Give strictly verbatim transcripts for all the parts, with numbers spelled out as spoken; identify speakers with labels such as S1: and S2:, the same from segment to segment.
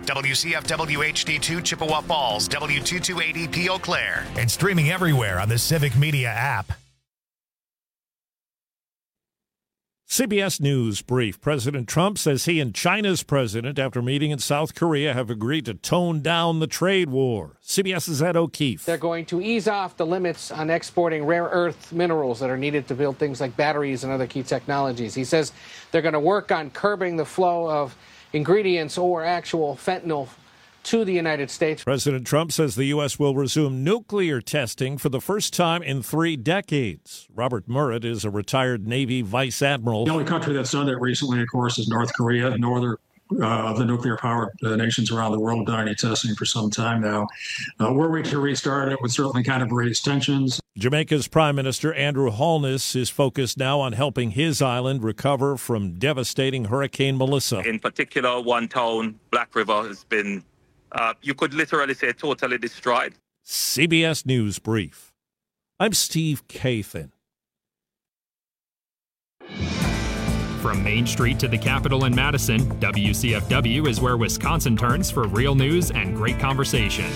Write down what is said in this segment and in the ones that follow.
S1: W C F W H D two Chippewa Falls, W two two eighty P Eau Claire.
S2: And streaming everywhere on the Civic Media app.
S3: C B S News brief. President Trump says he and China's president, after meeting in South Korea, have agreed to tone down the trade war. CBS's Ed O'Keefe.
S4: They're going to ease off the limits on exporting rare earth minerals that are needed to build things like batteries and other key technologies. He says they're going to work on curbing the flow of ingredients or actual fentanyl to the United States.
S3: President Trump says the U S will resume nuclear testing for the first time in three decades. Robert Murrett is a retired Navy vice admiral.
S5: The only country that's done that recently, of course, is North Korea. No other uh, of the nuclear-powered uh, nations around the world have done any testing for some time now. Uh, were we to restart it, would certainly kind of raise tensions.
S3: Jamaica's Prime Minister Andrew Holness is focused now on helping his island recover from devastating Hurricane Melissa.
S6: In particular, one town, Black River, has been Uh, you could literally say totally destroyed.
S3: C B S News Brief. I'm Steve Kathan.
S7: From Main Street to the Capitol in Madison, W C F W is where Wisconsin turns for real news and great conversation.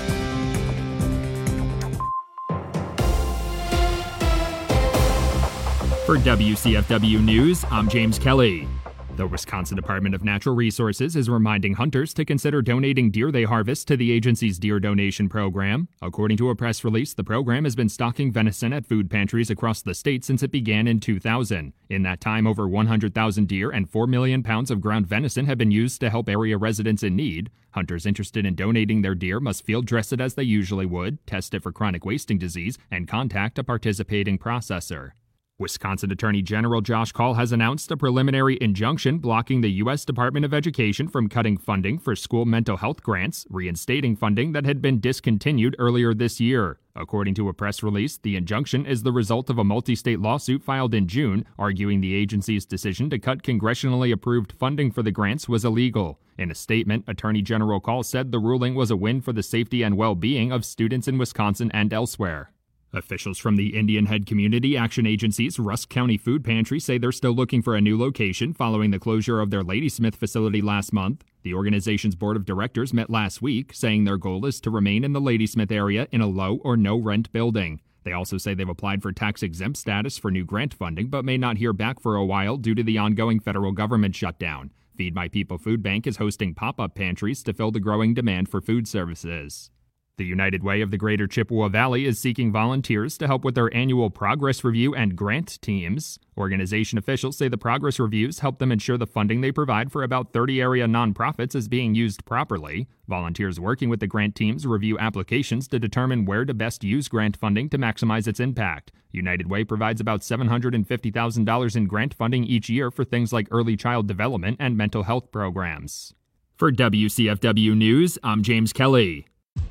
S7: For W C F W News, I'm James Kelly. The Wisconsin Department of Natural Resources is reminding hunters to consider donating deer they harvest to the agency's deer donation program. According to a press release, the program has been stocking venison at food pantries across the state since it began in two thousand. In that time, over one hundred thousand deer and four million pounds of ground venison have been used to help area residents in need. Hunters interested in donating their deer must field dress it as they usually would, test it for chronic wasting disease, and contact a participating processor. Wisconsin Attorney General Josh Kaul has announced a preliminary injunction blocking the U S Department of Education from cutting funding for school mental health grants, reinstating funding that had been discontinued earlier this year. According to a press release, the injunction is the result of a multi-state lawsuit filed in June, arguing the agency's decision to cut congressionally approved funding for the grants was illegal. In a statement, Attorney General Kaul said the ruling was a win for the safety and well-being of students in Wisconsin and elsewhere. Officials from the Indian Head Community Action Agency's Rusk County Food Pantry say they're still looking for a new location following the closure of their Ladysmith facility last month. The organization's board of directors met last week, saying their goal is to remain in the Ladysmith area in a low or no rent building. They also say they've applied for tax-exempt status for new grant funding, but may not hear back for a while due to the ongoing federal government shutdown. Feed My People Food Bank is hosting pop-up pantries to fill the growing demand for food services. The United Way of the Greater Chippewa Valley is seeking volunteers to help with their annual progress review and grant teams. Organization officials say the progress reviews help them ensure the funding they provide for about thirty area nonprofits is being used properly. Volunteers working with the grant teams review applications to determine where to best use grant funding to maximize its impact. United Way provides about seven hundred fifty thousand dollars in grant funding each year for things like early child development and mental health programs. For W C F W News, I'm James Kelly.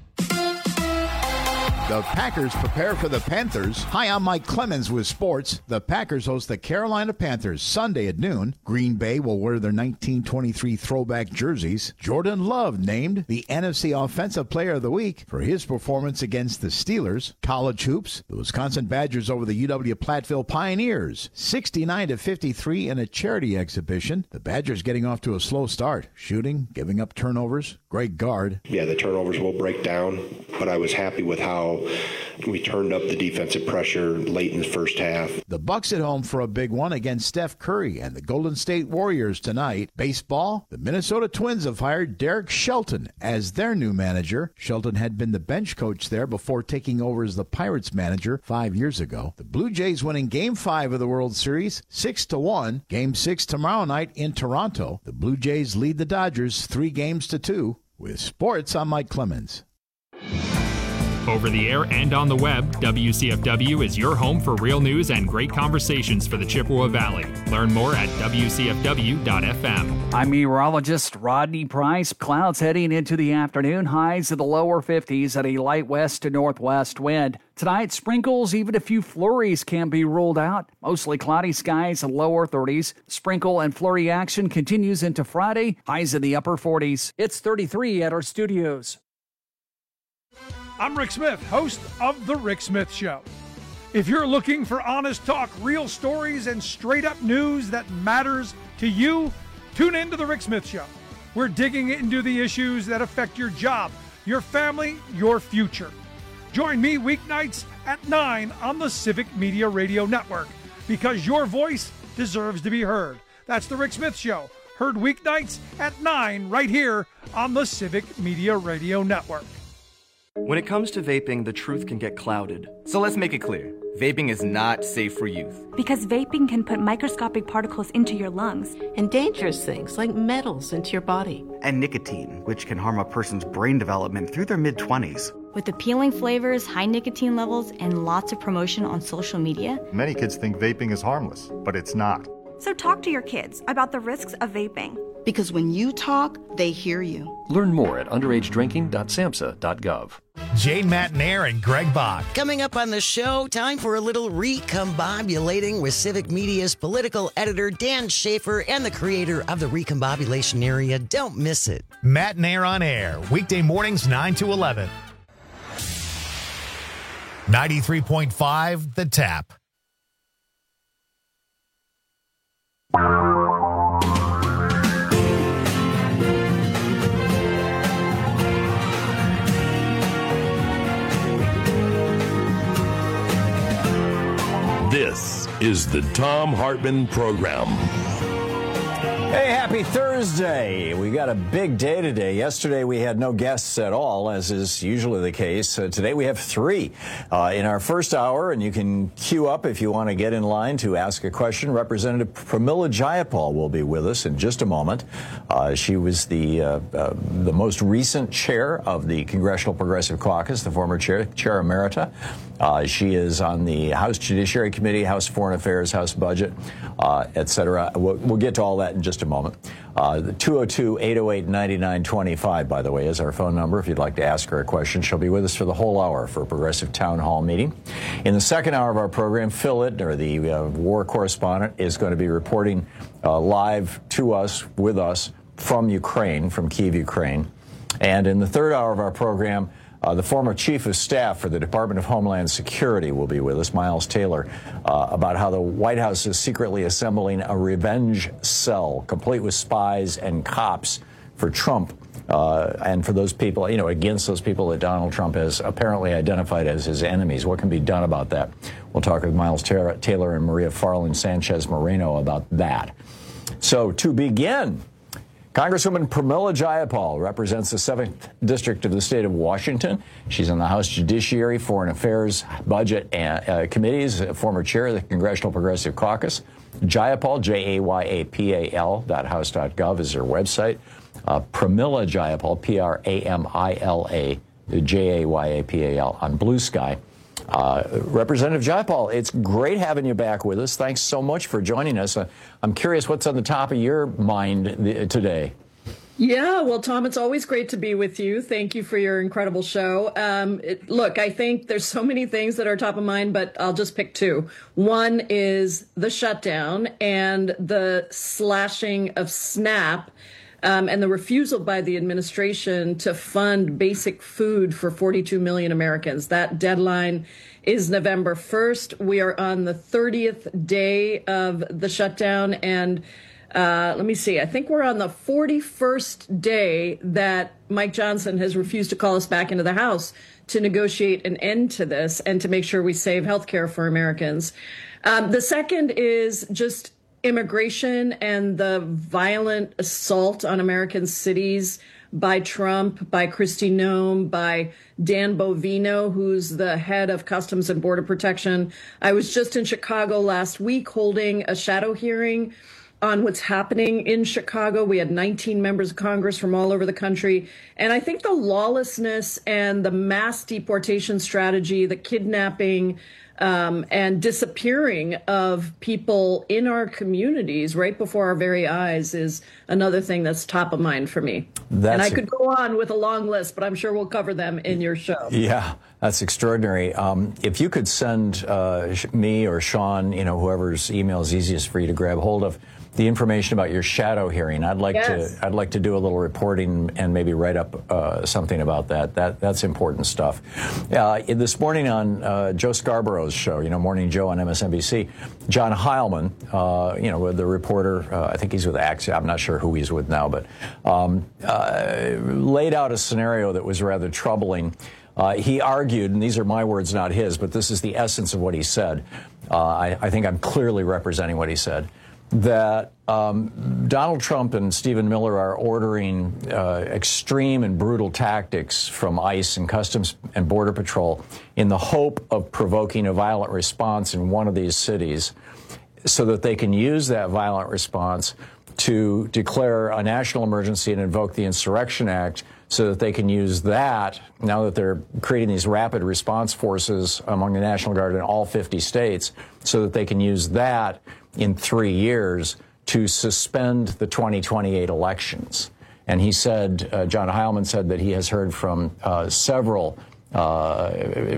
S8: The Packers prepare for the Panthers. Hi, I'm Mike Clemens with sports. The Packers host the Carolina Panthers Sunday at noon. Green Bay will wear their nineteen twenty-three throwback jerseys. Jordan Love named the N F C Offensive Player of the Week for his performance against the Steelers. College hoops, the Wisconsin Badgers over the U W Platteville Pioneers, sixty-nine to fifty-three in a charity exhibition. The Badgers getting off to a slow start, shooting, giving up turnovers. Great guard.
S9: Yeah, the turnovers will break down, but I was happy with how we turned up the defensive pressure late in the first half.
S8: The Bucks at home for a big one against Steph Curry and the Golden State Warriors tonight. Baseball, the Minnesota Twins have hired Derek Shelton as their new manager. Shelton had been the bench coach there before taking over as the Pirates manager five years ago. The Blue Jays winning Game five of the World Series, six to one. Game six tomorrow night in Toronto. The Blue Jays lead the Dodgers three games to two. With sports, I'm Mike Clemens.
S7: Over the air and on the web, W C F W is your home for real news and great conversations for the Chippewa Valley. Learn more at W C F W dot F M.
S10: I'm meteorologist Rodney Price. Clouds heading into the afternoon, highs in the lower fifties at a light west to northwest wind. Tonight, sprinkles, even a few flurries can be ruled out. Mostly cloudy skies and lower thirties. Sprinkle and flurry action continues into Friday, highs in the upper forties. It's thirty-three at our studios.
S11: I'm Rick Smith, host of The Rick Smith Show. If you're looking for honest talk, real stories, and straight-up news that matters to you, tune in to The Rick Smith Show. We're digging into the issues that affect your job, your family, your future. Join me weeknights at nine on the Civic Media Radio Network, because your voice deserves to be heard. That's The Rick Smith Show, heard weeknights at nine right here on the Civic Media Radio Network.
S12: When it comes to vaping, the truth can get clouded. So let's make it clear. Vaping is not safe for youth.
S13: Because vaping can put microscopic particles into your lungs.
S14: And dangerous things like metals into your body.
S15: And nicotine, which can harm a person's brain development through their mid-twenties.
S13: With appealing flavors, high nicotine levels, and lots of promotion on social media.
S16: Many kids think vaping is harmless, but it's not.
S17: So talk to your kids about the risks of vaping.
S14: Because when you talk, they hear you.
S18: Learn more at underage drinking dot samhsa dot gov.
S2: Jane Matenaer and Greg Bach.
S19: Coming up on the show, time for a little recombobulating with Civic Media's political editor Dan Schaefer and the creator of the Recombobulation Area. Don't miss it.
S2: Matenaer on air, weekday mornings nine to eleven. ninety-three point five The Tap.
S20: This is the Thom Hartmann Program.
S21: Hey, happy Thursday. We got a big day today. Yesterday we had no guests at all, as is usually the case. Uh, today we have three uh, in our first hour, and you can queue up if you want to get in line to ask a question. Representative Pramila Jayapal will be with us in just a moment. Uh, she was the uh, uh, the most recent chair of the Congressional Progressive Caucus, the former chair, chair emerita. Uh, she is on the House Judiciary Committee, House Foreign Affairs, House Budget, uh, et cetera. We'll, we'll get to all that in just a moment. Uh, the two oh two, eight oh eight, nine nine two five, by the way, is our phone number if you'd like to ask her a question. She'll be with us for the whole hour for a Progressive Town Hall meeting. In the second hour of our program, Phil Ittner, the uh, war correspondent, is going to be reporting uh, live to us, with us, from Ukraine, from Kyiv, Ukraine. And in the third hour of our program, Uh, the former chief of staff for the Department of Homeland Security will be with us, Miles Taylor, uh, about how the White House is secretly assembling a revenge cell, complete with spies and cops for Trump uh, and for those people, you know, against those people that Donald Trump has apparently identified as his enemies. What can be done about that? We'll talk with Miles Taylor and Maria Farland Sanchez Moreno about that. So to begin, Congresswoman Pramila Jayapal represents the seventh District of the state of Washington. She's on the House Judiciary, Foreign Affairs, Budget and, uh, Committees, former chair of the Congressional Progressive Caucus. Jayapal, J A Y A P A L dot house dot gov is her website. Uh, Pramila Jayapal, P R A M I L A, J A Y A P A L on Blue Sky. Uh, Representative Jayapal, it's great having you back with us. Thanks so much for joining us. Uh, I'm curious what's on the top of your mind th- today.
S22: Yeah, well, Tom, it's always great to be with you. Thank you for your incredible show. Um, it, look, I think there's so many things that are top of mind, but I'll just pick two. One is the shutdown and the slashing of SNAP. Um, and the refusal by the administration to fund basic food for forty-two million Americans. That deadline is November first. We are on the thirtieth day of the shutdown. And uh, let me see, I think we're on the forty-first day that Mike Johnson has refused to call us back into the House to negotiate an end to this and to make sure we save health care for Americans. Um, the second is just immigration and the violent assault on American cities by Trump, by Kristi Noem, by Dan Bovino, who's the head of Customs and Border Protection. I was just in Chicago last week holding a shadow hearing on what's happening in Chicago. We had nineteen members of Congress from all over the country. And I think the lawlessness and the mass deportation strategy, the kidnapping, Um, and disappearing of people in our communities right before our very eyes is another thing that's top of mind for me. That's and I could go on with a long list, but I'm sure we'll cover them in your show.
S21: Yeah, that's extraordinary. Um, if you could send uh, me or Sean, you know, whoever's email is easiest for you to grab hold of, the information about your shadow hearing. I'd like yes. to I'd like to do a little reporting and maybe write up uh, something about that. That that's important stuff. Uh, this morning on uh, Joe Scarborough's Mesero's show, you know, Morning Joe on M S N B C. John Heilman, uh, you know, the reporter, uh, I think he's with Axios. I'm not sure who he's with now, but um, uh, laid out a scenario that was rather troubling. Uh, he argued, and these are my words, not his, but this is the essence of what he said. Uh, I, I think I'm clearly representing what he said, that um, Donald Trump and Stephen Miller are ordering uh, extreme and brutal tactics from ICE and Customs and Border Patrol in the hope of provoking a violent response in one of these cities so that they can use that violent response to declare a national emergency and invoke the Insurrection Act so that they can use that, now that they're creating these rapid response forces among the National Guard in all fifty states, so that they can use that in three years to suspend the twenty twenty-eight elections. And he said, uh, John Heilman said that he has heard from uh, several uh,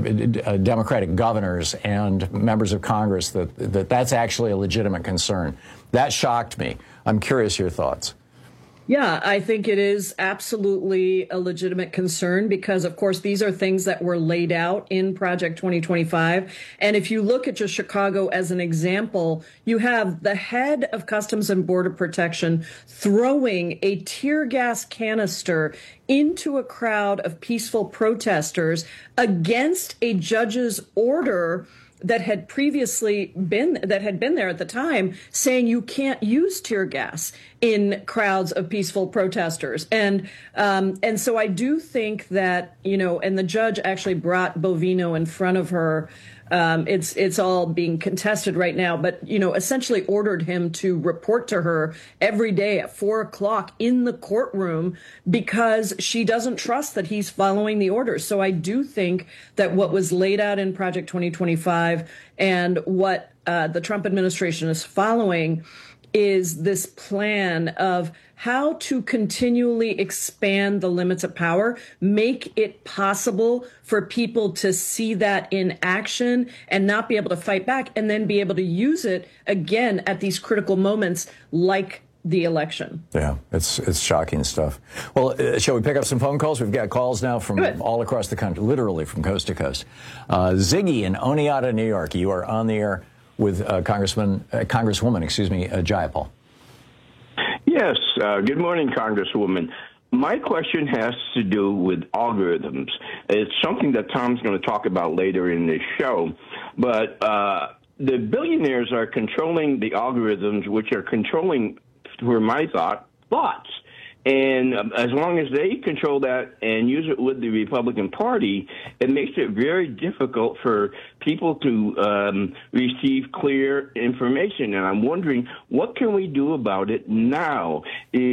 S21: Democratic governors and members of Congress that, that that's actually a legitimate concern. That shocked me. I'm curious your thoughts.
S22: Yeah, I think it is absolutely a legitimate concern because, of course, these are things that were laid out in Project twenty twenty-five. And if you look at just Chicago as an example, you have the head of Customs and Border Protection throwing a tear gas canister into a crowd of peaceful protesters against a judge's order that had previously been that had been there at the time, saying you can't use tear gas in crowds of peaceful protesters. And um, and so I do think that, you know, and the judge actually brought Bovino in front of her. Um, it's it's all being contested right now, but, you know, essentially ordered him to report to her every day at four o'clock in the courtroom because she doesn't trust that he's following the orders. So I do think that what was laid out in Project twenty twenty-five and what uh, the Trump administration is following is this plan of how to continually expand the limits of power, make it possible for people to see that in action and not be able to fight back, and then be able to use it again at these critical moments like the election.
S21: Yeah, it's it's shocking stuff. Well, uh, shall we pick up some phone calls? We've got calls now from all across the country, literally from coast to coast. Uh, Ziggy in Oneonta, New York, you are on the air with uh, Congressman, uh, Congresswoman, excuse me, uh, Jayapal.
S1: Yes. Uh, good morning, Congresswoman. My question has to do with algorithms. It's something that Tom's going to talk about later in this show. But uh, the billionaires are controlling the algorithms, which are controlling, for my thought, thoughts. And um, as long as they control that and use it with the Republican Party, it makes it very difficult for people to um, receive clear information. And I'm wondering, what can we do about it now?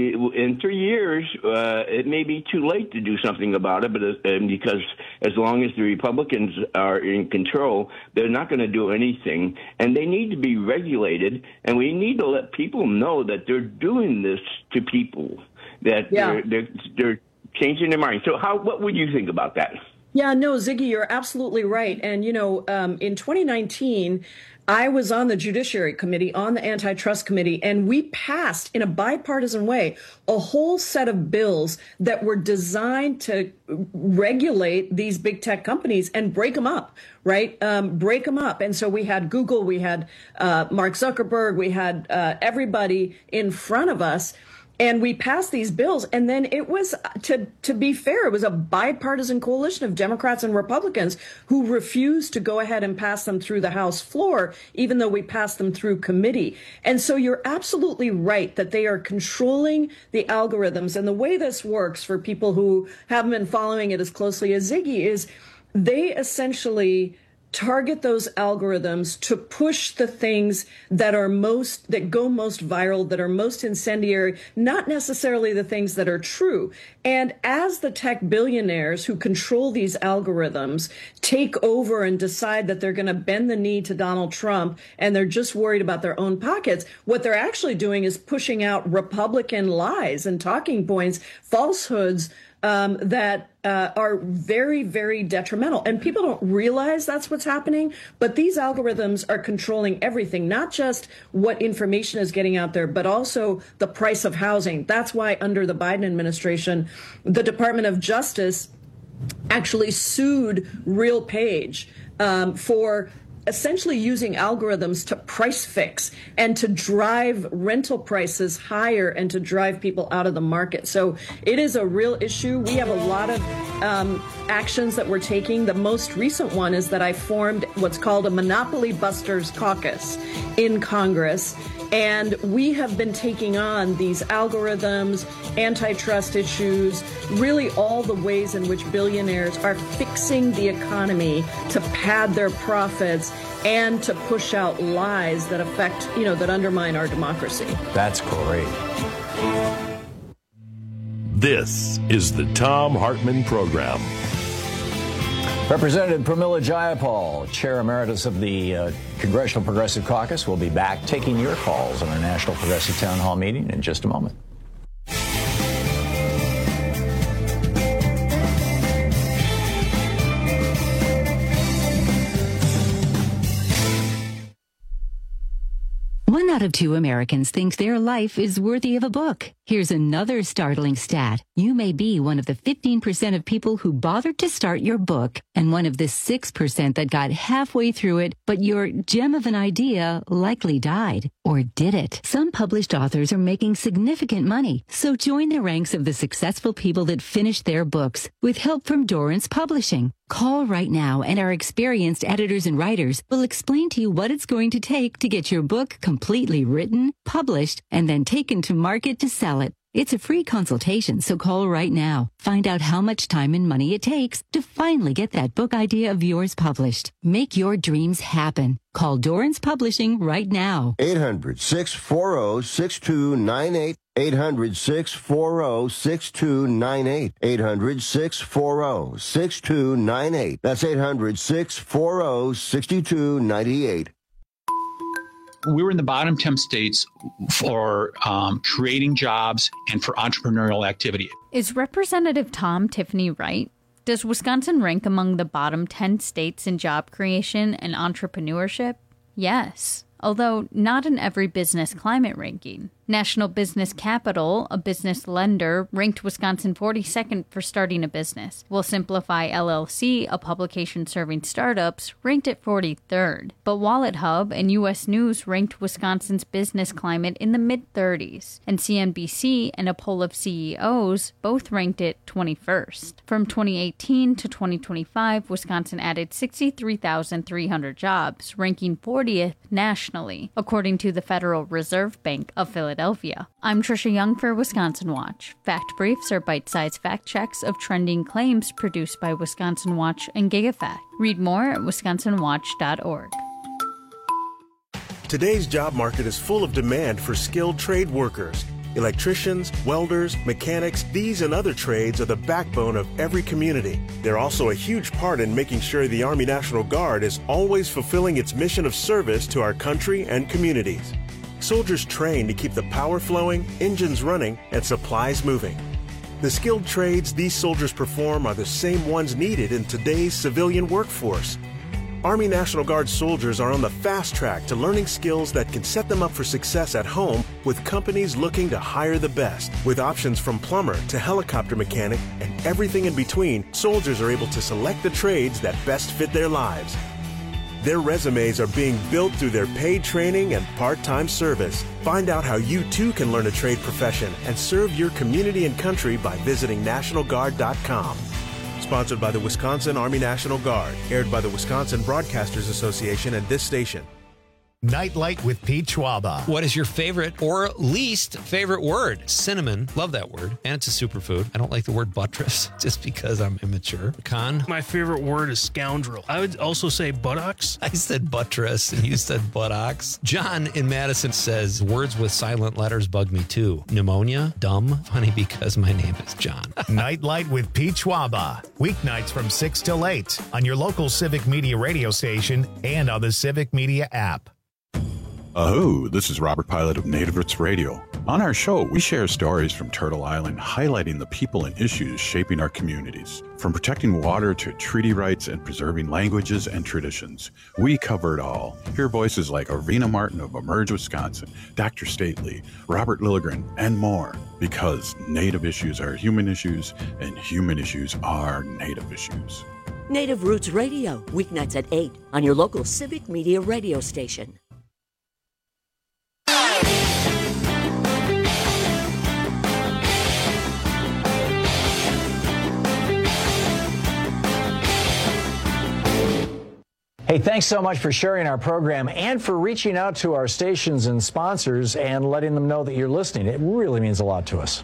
S1: In three years, uh, it may be too late to do something about it, but uh, because as long as the Republicans are in control, they're not going to do anything. And they need to be regulated, and we need to let people know that they're doing this to people. That yeah. they're, they're they're changing their mind. So how what would you think about that?
S22: Yeah, no, Ziggy, you're absolutely right. And, you know, um, in twenty nineteen, I was on the Judiciary Committee, on the Antitrust Committee, and we passed in a bipartisan way a whole set of bills that were designed to regulate these big tech companies and break them up, right? Um, break them up. And so we had Google, we had uh, Mark Zuckerberg, we had uh, everybody in front of us. And we passed these bills, and then it was, to to be fair, it was a bipartisan coalition of Democrats and Republicans who refused to go ahead and pass them through the House floor, even though we passed them through committee. And so you're absolutely right that they are controlling the algorithms. And the way this works, for people who haven't been following it as closely as Ziggy, is they essentially target those algorithms to push the things that are most, that go most viral, that are most incendiary, not necessarily the things that are true. And as the tech billionaires who control these algorithms take over and decide that they're going to bend the knee to Donald Trump and they're just worried about their own pockets, what they're actually doing is pushing out Republican lies and talking points, falsehoods, Um, that uh, are very, very detrimental. And people don't realize that's what's happening. But these algorithms are controlling everything, not just what information is getting out there, but also the price of housing. That's why under the Biden administration, the Department of Justice actually sued RealPage um, for essentially using algorithms to price fix and to drive rental prices higher and to drive people out of the market. So it is a real issue. We have a lot of um, actions that we're taking. The most recent one is that I formed what's called a Monopoly Busters Caucus in Congress. And we have been taking on these algorithms, antitrust issues, really all the ways in which billionaires are fixing the economy to pad their profits and to push out lies that affect, you know, that undermine our democracy.
S21: That's great.
S20: This is the Thom Hartmann Program.
S21: Representative Pramila Jayapal, Chair Emeritus of the uh, Congressional Progressive Caucus, will be back taking your calls on our National Progressive Town Hall meeting in just a moment.
S4: One out of two Americans think their life is worthy of a book. Here's another startling stat. You may be one of the fifteen percent of people who bothered to start your book and one of the six percent that got halfway through it, but your gem of an idea likely died. Or did it? Some published authors are making significant money, so join the ranks of the successful people that finished their books with help from Dorrance Publishing. Call right now and our experienced editors and writers will explain to you what it's going to take to get your book completely written, published, and then taken to market to sell it. It's a free consultation, so call right now. Find out how much time and money it takes to finally get that book idea of yours published. Make your dreams happen. Call Dorrance Publishing right now.
S5: eight hundred, six four zero, six two nine eight. eight hundred, six four zero, six two nine eight. eight hundred, six four zero, six two nine eight. That's eight hundred, six four zero, six two nine eight.
S23: We were in the bottom ten states for um, creating jobs and for entrepreneurial activity.
S24: Is Representative Tom Tiffany right? Does Wisconsin rank among the bottom ten states in job creation and entrepreneurship? Yes, although not in every business climate ranking. National Business Capital, a business lender, ranked Wisconsin forty-second for starting a business, while Simplify L L C, a publication serving startups, ranked it forty-third. But Wallet Hub and U S News ranked Wisconsin's business climate in the mid-thirties, and C N B C and a poll of C E Os both ranked it twenty-first. From twenty eighteen to twenty twenty-five, Wisconsin added sixty-three thousand three hundred jobs, ranking fortieth nationally, according to the Federal Reserve Bank of Philadelphia. Philadelphia. I'm Trisha Young for Wisconsin Watch. Fact Briefs are bite-sized fact checks of trending claims produced by Wisconsin Watch and GigaFact. Read more at wisconsin watch dot org.
S25: Today's job market is full of demand for skilled trade workers. Electricians, welders, mechanics, these and other trades are the backbone of every community. They're also a huge part in making sure the Army National Guard is always fulfilling its mission of service to our country and communities. Soldiers train to keep the power flowing, engines running, and supplies moving. The skilled trades these soldiers perform are the same ones needed in today's civilian workforce. Army National Guard soldiers are on the fast track to learning skills that can set them up for success at home with companies looking to hire the best. With options from plumber to helicopter mechanic and everything in between, soldiers are able to select the trades that best fit their lives. Their resumes are being built through their paid training and part-time service. Find out how you too can learn a trade profession and serve your community and country by visiting national guard dot com. Sponsored by the Wisconsin Army National Guard. Aired by the Wisconsin Broadcasters Association and this station.
S2: Nightlight with Pete Schwaba.
S26: What is your favorite or least favorite word? Cinnamon. Love that word. And it's a superfood. I don't like the word buttress just because I'm immature. Con.
S27: My favorite word is scoundrel. I would also say buttocks.
S26: I said buttress and you said buttocks. John in Madison says words with silent letters bug me too. Pneumonia. Dumb. Funny because my name is John.
S2: Nightlight with Pete Schwaba. Weeknights from six till eight on your local Civic Media radio station and on the Civic Media app.
S28: Aho, this is Robert Pilot of Native Roots Radio. On our show, we share stories from Turtle Island highlighting the people and issues shaping our communities. From protecting water to treaty rights and preserving languages and traditions, we cover it all. Hear voices like Arena Martin of Emerge Wisconsin, Doctor Stately, Robert Lilligren, and more. Because Native issues are human issues, and human issues are Native issues.
S3: Native Roots Radio, weeknights at eight on your local Civic Media radio station.
S21: Hey, thanks so much for sharing our program and for reaching out to our stations and sponsors and letting them know that you're listening. It really means a lot to us.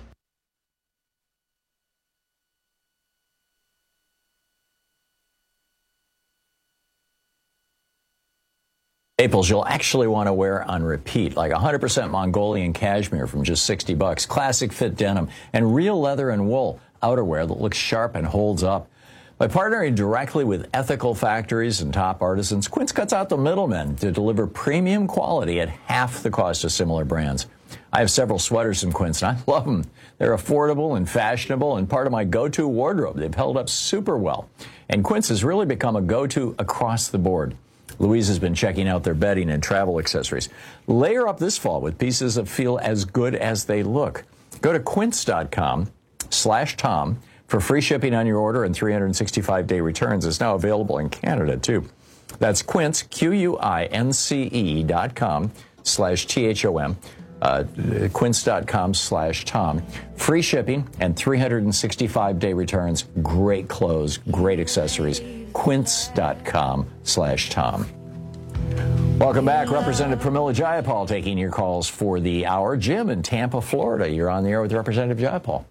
S21: Staples you'll actually want to wear on repeat, like one hundred percent Mongolian cashmere from just sixty bucks, classic fit denim, and real leather and wool outerwear that looks sharp and holds up. By partnering directly with ethical factories and top artisans, Quince cuts out the middlemen to deliver premium quality at half the cost of similar brands. I have several sweaters from Quince, and I love them. They're affordable and fashionable and part of my go-to wardrobe. They've held up super well. And Quince has really become a go-to across the board. Louise has been checking out their bedding and travel accessories. Layer up this fall with pieces that feel as good as they look. Go to quince.com slash Tom for free shipping on your order, and three hundred sixty-five day returns. Is now available in Canada, too. That's Quince, Q U I N C E dot com slash T H O M, uh, quince.com slash Tom. Free shipping and three hundred sixty-five day returns. Great clothes, great accessories. Quince.com slash Tom. Welcome back. Representative Pramila Jayapal taking your calls for the hour. Jim in Tampa, Florida. You're on the air with Representative Jayapal.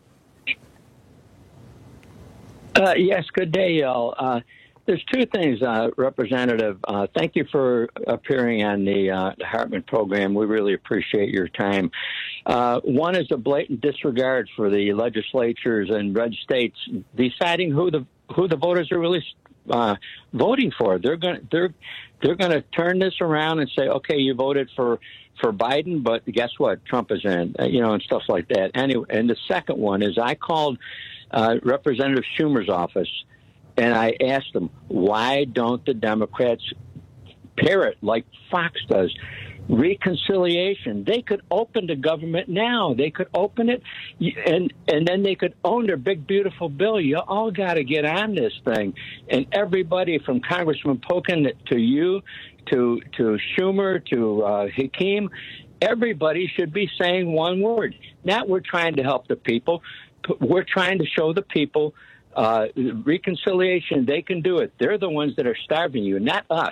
S6: Uh, yes, good day, y'all. Uh, there's two things, uh, Representative. Uh, thank you for appearing on the, uh, the Hartman program. We really appreciate your time. Uh, one is a blatant disregard for the legislatures and red states deciding who the who the voters are really uh, voting for. They're going they're they're going to turn this around and say, okay, you voted for for Biden, but guess what? Trump is in, you know, and stuff like that. Anyway, and the second one is I called Uh, Representative Schumer's office, and I asked them, why don't the Democrats parrot like Fox does? Reconciliation. They could open the government now. They could open it, and and then they could own their big, beautiful bill. You all got to get on this thing. And everybody from Congressman Pocan to you, to to Schumer, to uh, Hakeem, everybody should be saying one word. Now we're trying to help the people. We're trying to show the people uh, reconciliation. They can do it. They're the ones that are starving you, not us.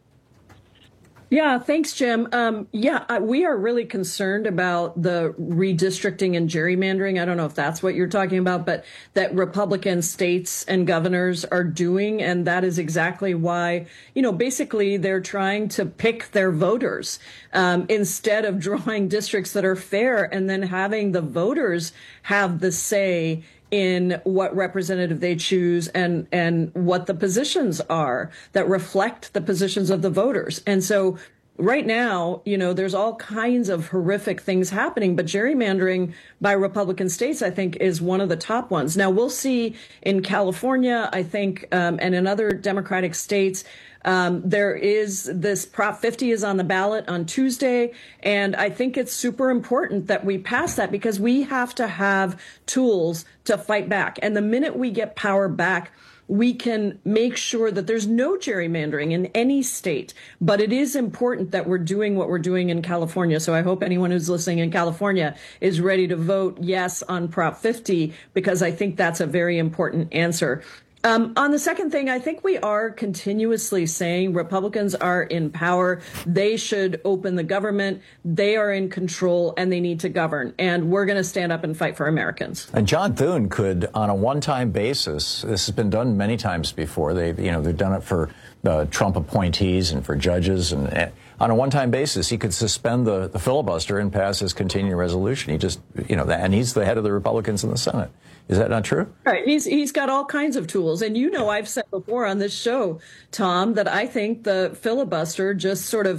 S22: Yeah, thanks, Jim. Um, yeah, we are really concerned about the redistricting and gerrymandering. I don't know if that's what you're talking about, but that Republican states and governors are doing. And that is exactly why, you know, basically they're trying to pick their voters um, instead of drawing districts that are fair and then having the voters have the say in what representative they choose and and what the positions are that reflect the positions of the voters. And so right now, you know, there's all kinds of horrific things happening, but gerrymandering by Republican states, I think, is one of the top ones. Now, we'll see in California, I think, um, and in other Democratic states, Um, there is this Prop fifty is on the ballot on Tuesday, and I think it's super important that we pass that because we have to have tools to fight back. And the minute we get power back, we can make sure that there's no gerrymandering in any state. But it is important that we're doing what we're doing in California. So I hope anyone who's listening in California is ready to vote yes on Prop fifty, because I think that's a very important answer. Um, on the second thing, I think we are continuously saying Republicans are in power. They should open the government. They are in control and they need to govern. And we're going to stand up and fight for Americans.
S21: And John Thune could, on a one-time basis, this has been done many times before. They've, you know, they've done it for uh, Trump appointees and for judges. And uh, on a one-time basis, he could suspend the, the filibuster and pass his continuing resolution. He just, you know, and he's the head of the Republicans in the Senate. Is that not true?
S22: Right. He's he's got all kinds of tools. And, you know, I've said before on this show, Tom, that I think the filibuster just sort of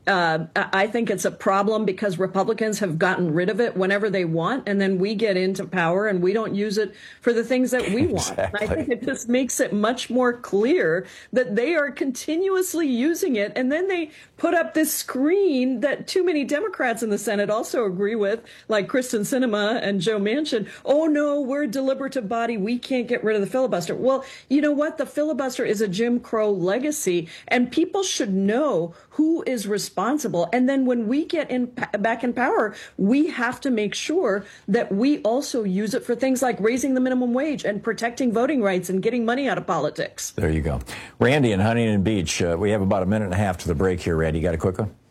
S22: Uh, I think it's a problem because Republicans have gotten rid of it whenever they want, and then we get into power and we don't use it for the things that we want.
S21: Exactly.
S22: And I think it just makes it much more clear that they are continuously using it, and then they put up this screen that too many Democrats in the Senate also agree with, like Kristen Sinema and Joe Manchin. Oh, no, we're a deliberative body. We can't get rid of the filibuster. Well, you know what? The filibuster is a Jim Crow legacy, and people should know who is responsible. And then when we get in back in power, we have to make sure that we also use it for things like raising the minimum wage and protecting voting rights and getting money out of politics.
S21: There you go. Randy in Huntington Beach. Uh, we have about a minute and a half to the break here, Randy. You got a quick one?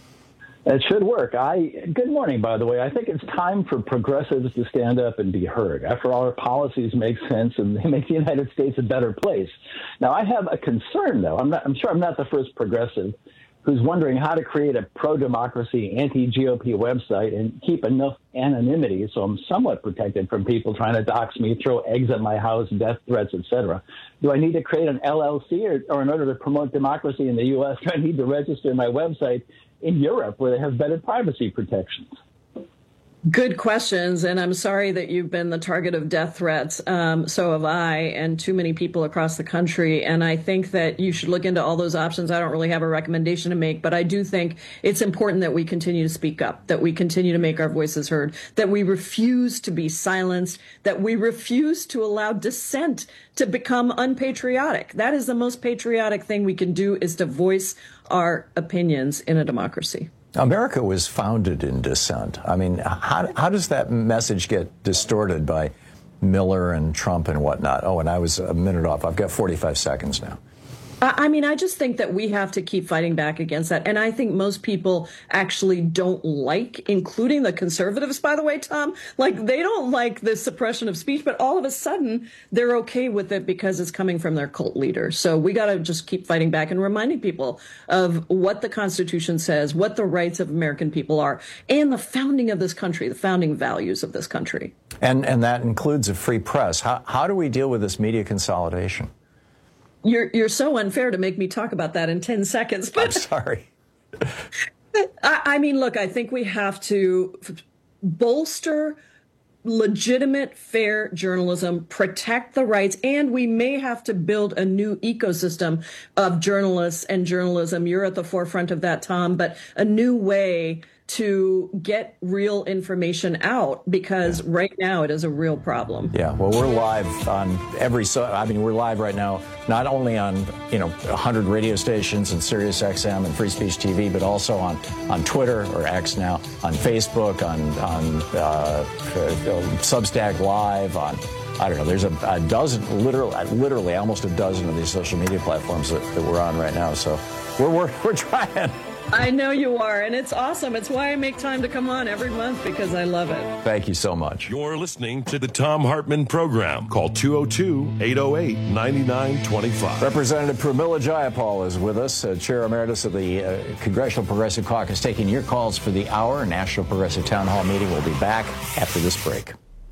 S7: It should work. I good morning, by the way. I think it's time for progressives to stand up and be heard. After all, our policies make sense and they make the United States a better place. Now, I have a concern, though. I'm not. I'm sure I'm not the first progressive who's wondering how to create a pro-democracy, anti-G O P website and keep enough anonymity so I'm somewhat protected from people trying to dox me, throw eggs at my house, death threats, et cetera. Do I need to create an L L C or, or in order to promote democracy in the U S, do I need to register my website in Europe where they have better privacy protections?
S22: Good questions, and I'm sorry that you've been the target of death threats. Um, so have I, and too many people across the country. And I think that you should look into all those options. I don't really have a recommendation to make, but I do think it's important that we continue to speak up, that we continue to make our voices heard, that we refuse to be silenced, that we refuse to allow dissent to become unpatriotic. That is the most patriotic thing we can do, is to voice our opinions in a democracy.
S21: America was founded in dissent. I mean, how, how does that message get distorted by Miller and Trump and whatnot? Oh, and I was a minute off. I've got forty-five seconds now.
S22: I mean, I just think that we have to keep fighting back against that. And I think most people actually don't like, including the conservatives, by the way, Tom, like they don't like the suppression of speech, but all of a sudden they're okay with it because it's coming from their cult leader. So we got to just keep fighting back and reminding people of what the Constitution says, what the rights of American people are, and the founding of this country, the founding values of this country.
S21: And and that includes a free press. How, how do we deal with this media consolidation?
S22: You're you're so unfair to make me talk about that in ten seconds. But
S21: I'm sorry.
S22: I, I mean, look, I think we have to bolster legitimate, fair journalism, protect the rights, and we may have to build a new ecosystem of journalists and journalism. You're at the forefront of that, Tom, but a new way to get real information out, because yeah. right now it is a real problem.
S21: Yeah, well, we're live on every, so I mean, we're live right now, not only on, you know, one hundred radio stations and Sirius X M and Free Speech T V, but also on, on Twitter, or X now, on Facebook, on, on uh, Substack Live, on, I don't know, there's a, a dozen, literally, literally almost a dozen of these social media platforms that, that we're on right now. So we're, we're, we're trying.
S22: I know you are, and it's awesome. It's why I make time to come on every month, because I love it.
S21: Thank you so much.
S20: You're listening to the Thom Hartmann Program. Call two oh two, eight oh eight, nine nine two five.
S21: Representative Pramila Jayapal is with us, uh, Chair Emeritus of the uh, Congressional Progressive Caucus, taking your calls for the hour. National Progressive Town Hall meeting will be back after this break.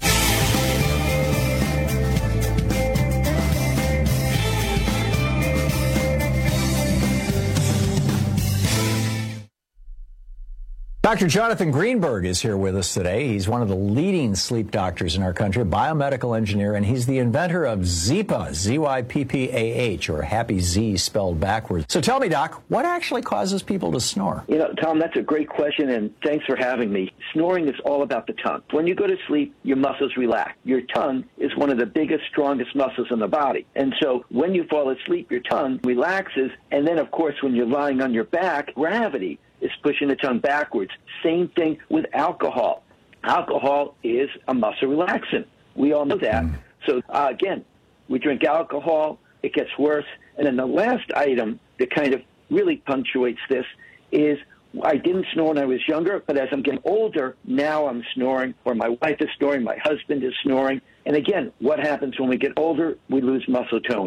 S21: Doctor Jonathan Greenberg is here with us today. He's one of the leading sleep doctors in our country, a biomedical engineer, and he's the inventor of Zyppah, Z Y P P A H, or Happy Z spelled backwards. So tell me, Doc, what actually causes people to snore?
S8: You know, Tom, that's a great question, and thanks for having me. Snoring is all about the tongue. When you go to sleep, your muscles relax. Your tongue is one of the biggest, strongest muscles in the body. And so when you fall asleep, your tongue relaxes, and then, of course, when you're lying on your back, gravity is pushing the tongue backwards. Same thing with alcohol. Alcohol is a muscle relaxant. We all know that. Mm. So, uh, again, we drink alcohol, it gets worse. And then the last item that kind of really punctuates this is I didn't snore when I was younger, but as I'm getting older, now I'm snoring, or my wife is snoring, my husband is snoring. And again, what happens when we get older? We lose muscle tone.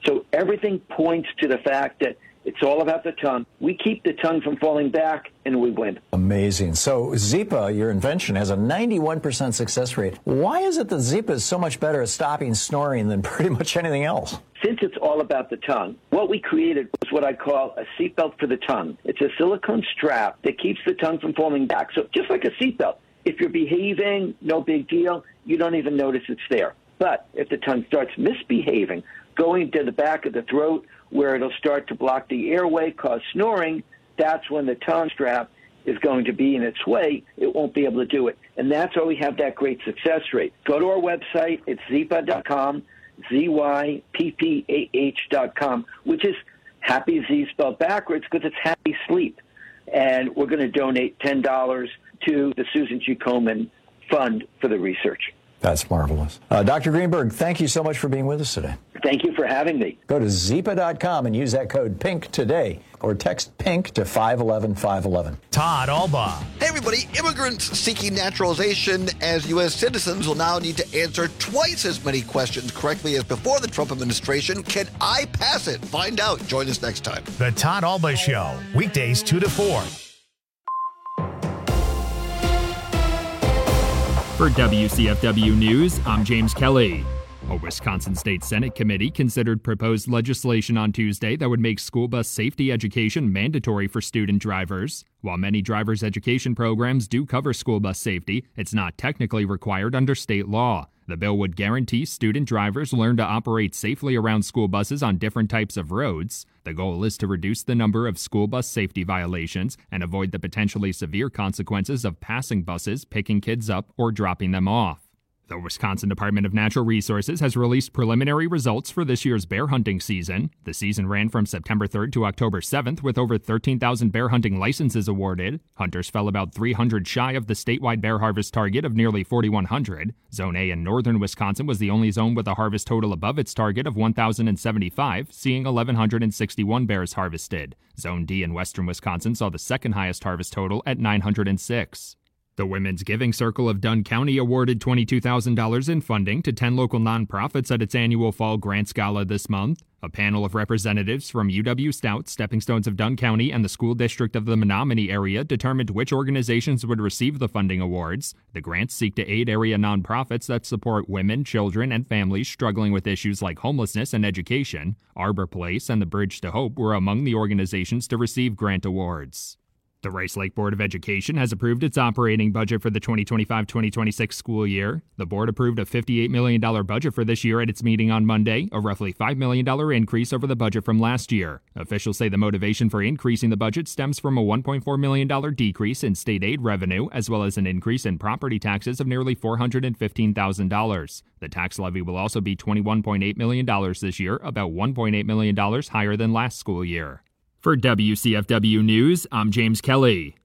S8: So everything points to the fact that it's all about the tongue. We keep the tongue from falling back, and we win.
S21: Amazing. So Zyppah, your invention, has a ninety-one percent success rate. Why is it that Zyppah is so much better at stopping snoring than pretty much anything else?
S8: Since it's all about the tongue, what we created was what I call a seatbelt for the tongue. It's a silicone strap that keeps the tongue from falling back. So just like a seatbelt, if you're behaving, no big deal. You don't even notice it's there. But if the tongue starts misbehaving, going to the back of the throat where it'll start to block the airway, cause snoring, that's when the tongue strap is going to be in its way. It won't be able to do it. And that's why we have that great success rate. Go to our website. It's zyppah dot com, Z Y P P A H dot com, which is happy Z spelled backwards because it's happy sleep. And we're going to donate ten dollars to the Susan G. Komen Fund for the research.
S21: That's marvelous. Uh, Doctor Greenberg, thank you so much for being with us today.
S8: Thank you for having me.
S21: Go to zyppah dot com and use that code PINK today, or text PINK to five one one five one one.
S2: Todd Alba.
S9: Hey, everybody. Immigrants seeking naturalization as U S citizens will now need to answer twice as many questions correctly as before the Trump administration. Can I pass it? Find out. Join us next time.
S2: The Todd Alba Show, weekdays two to four.
S10: For W C F W News, I'm James Kelly. A Wisconsin State Senate committee considered proposed legislation on Tuesday that would make school bus safety education mandatory for student drivers. While many driver's education programs do cover school bus safety, it's not technically required under state law. The bill would guarantee student drivers learn to operate safely around school buses on different types of roads. The goal is to reduce the number of school bus safety violations and avoid the potentially severe consequences of passing buses, picking kids up, or dropping them off. The Wisconsin Department of Natural Resources has released preliminary results for this year's bear hunting season. The season ran from September third to October seventh, with over thirteen thousand bear hunting licenses awarded. Hunters fell about three hundred shy of the statewide bear harvest target of nearly forty-one hundred. Zone A in northern Wisconsin was the only zone with a harvest total above its target of one thousand seventy-five, seeing one thousand one hundred sixty-one bears harvested. Zone D in western Wisconsin saw the second highest harvest total at nine hundred six. The Women's Giving Circle of Dunn County awarded twenty-two thousand dollars in funding to ten local nonprofits at its annual Fall Grants Gala this month. A panel of representatives from U W Stout, Stepping Stones of Dunn County, and the school district of the Menominee area determined which organizations would receive the funding awards. The grants seek to aid area nonprofits that support women, children, and families struggling with issues like homelessness and education. Arbor Place and the Bridge to Hope were among the organizations to receive grant awards. The Rice Lake Board of Education has approved its operating budget for the twenty twenty-five twenty twenty-six school year. The board approved a fifty-eight million dollars budget for this year at its meeting on Monday, a roughly five million dollars increase over the budget from last year. Officials say the motivation for increasing the budget stems from a one point four million dollars decrease in state aid revenue, as well as an increase in property taxes of nearly four hundred fifteen thousand dollars. The tax levy will also be twenty-one point eight million dollars this year, about one point eight million dollars higher than last school year. For W C F W News, I'm James Kelly.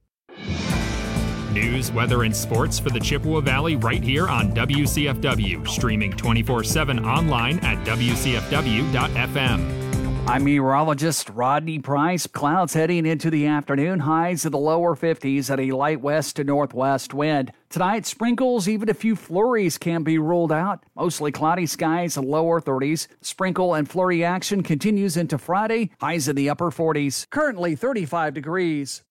S10: News, weather, and sports for the Chippewa Valley right here on W C F W, streaming twenty-four seven online at W C F W dot F M.
S11: I'm meteorologist Rodney Price. Clouds heading into the afternoon, highs in the lower fifties at a light west to northwest wind. Tonight, sprinkles, even a few flurries can be ruled out. Mostly cloudy skies in lower thirties. Sprinkle and flurry action continues into Friday, highs in the upper forties. Currently thirty-five degrees.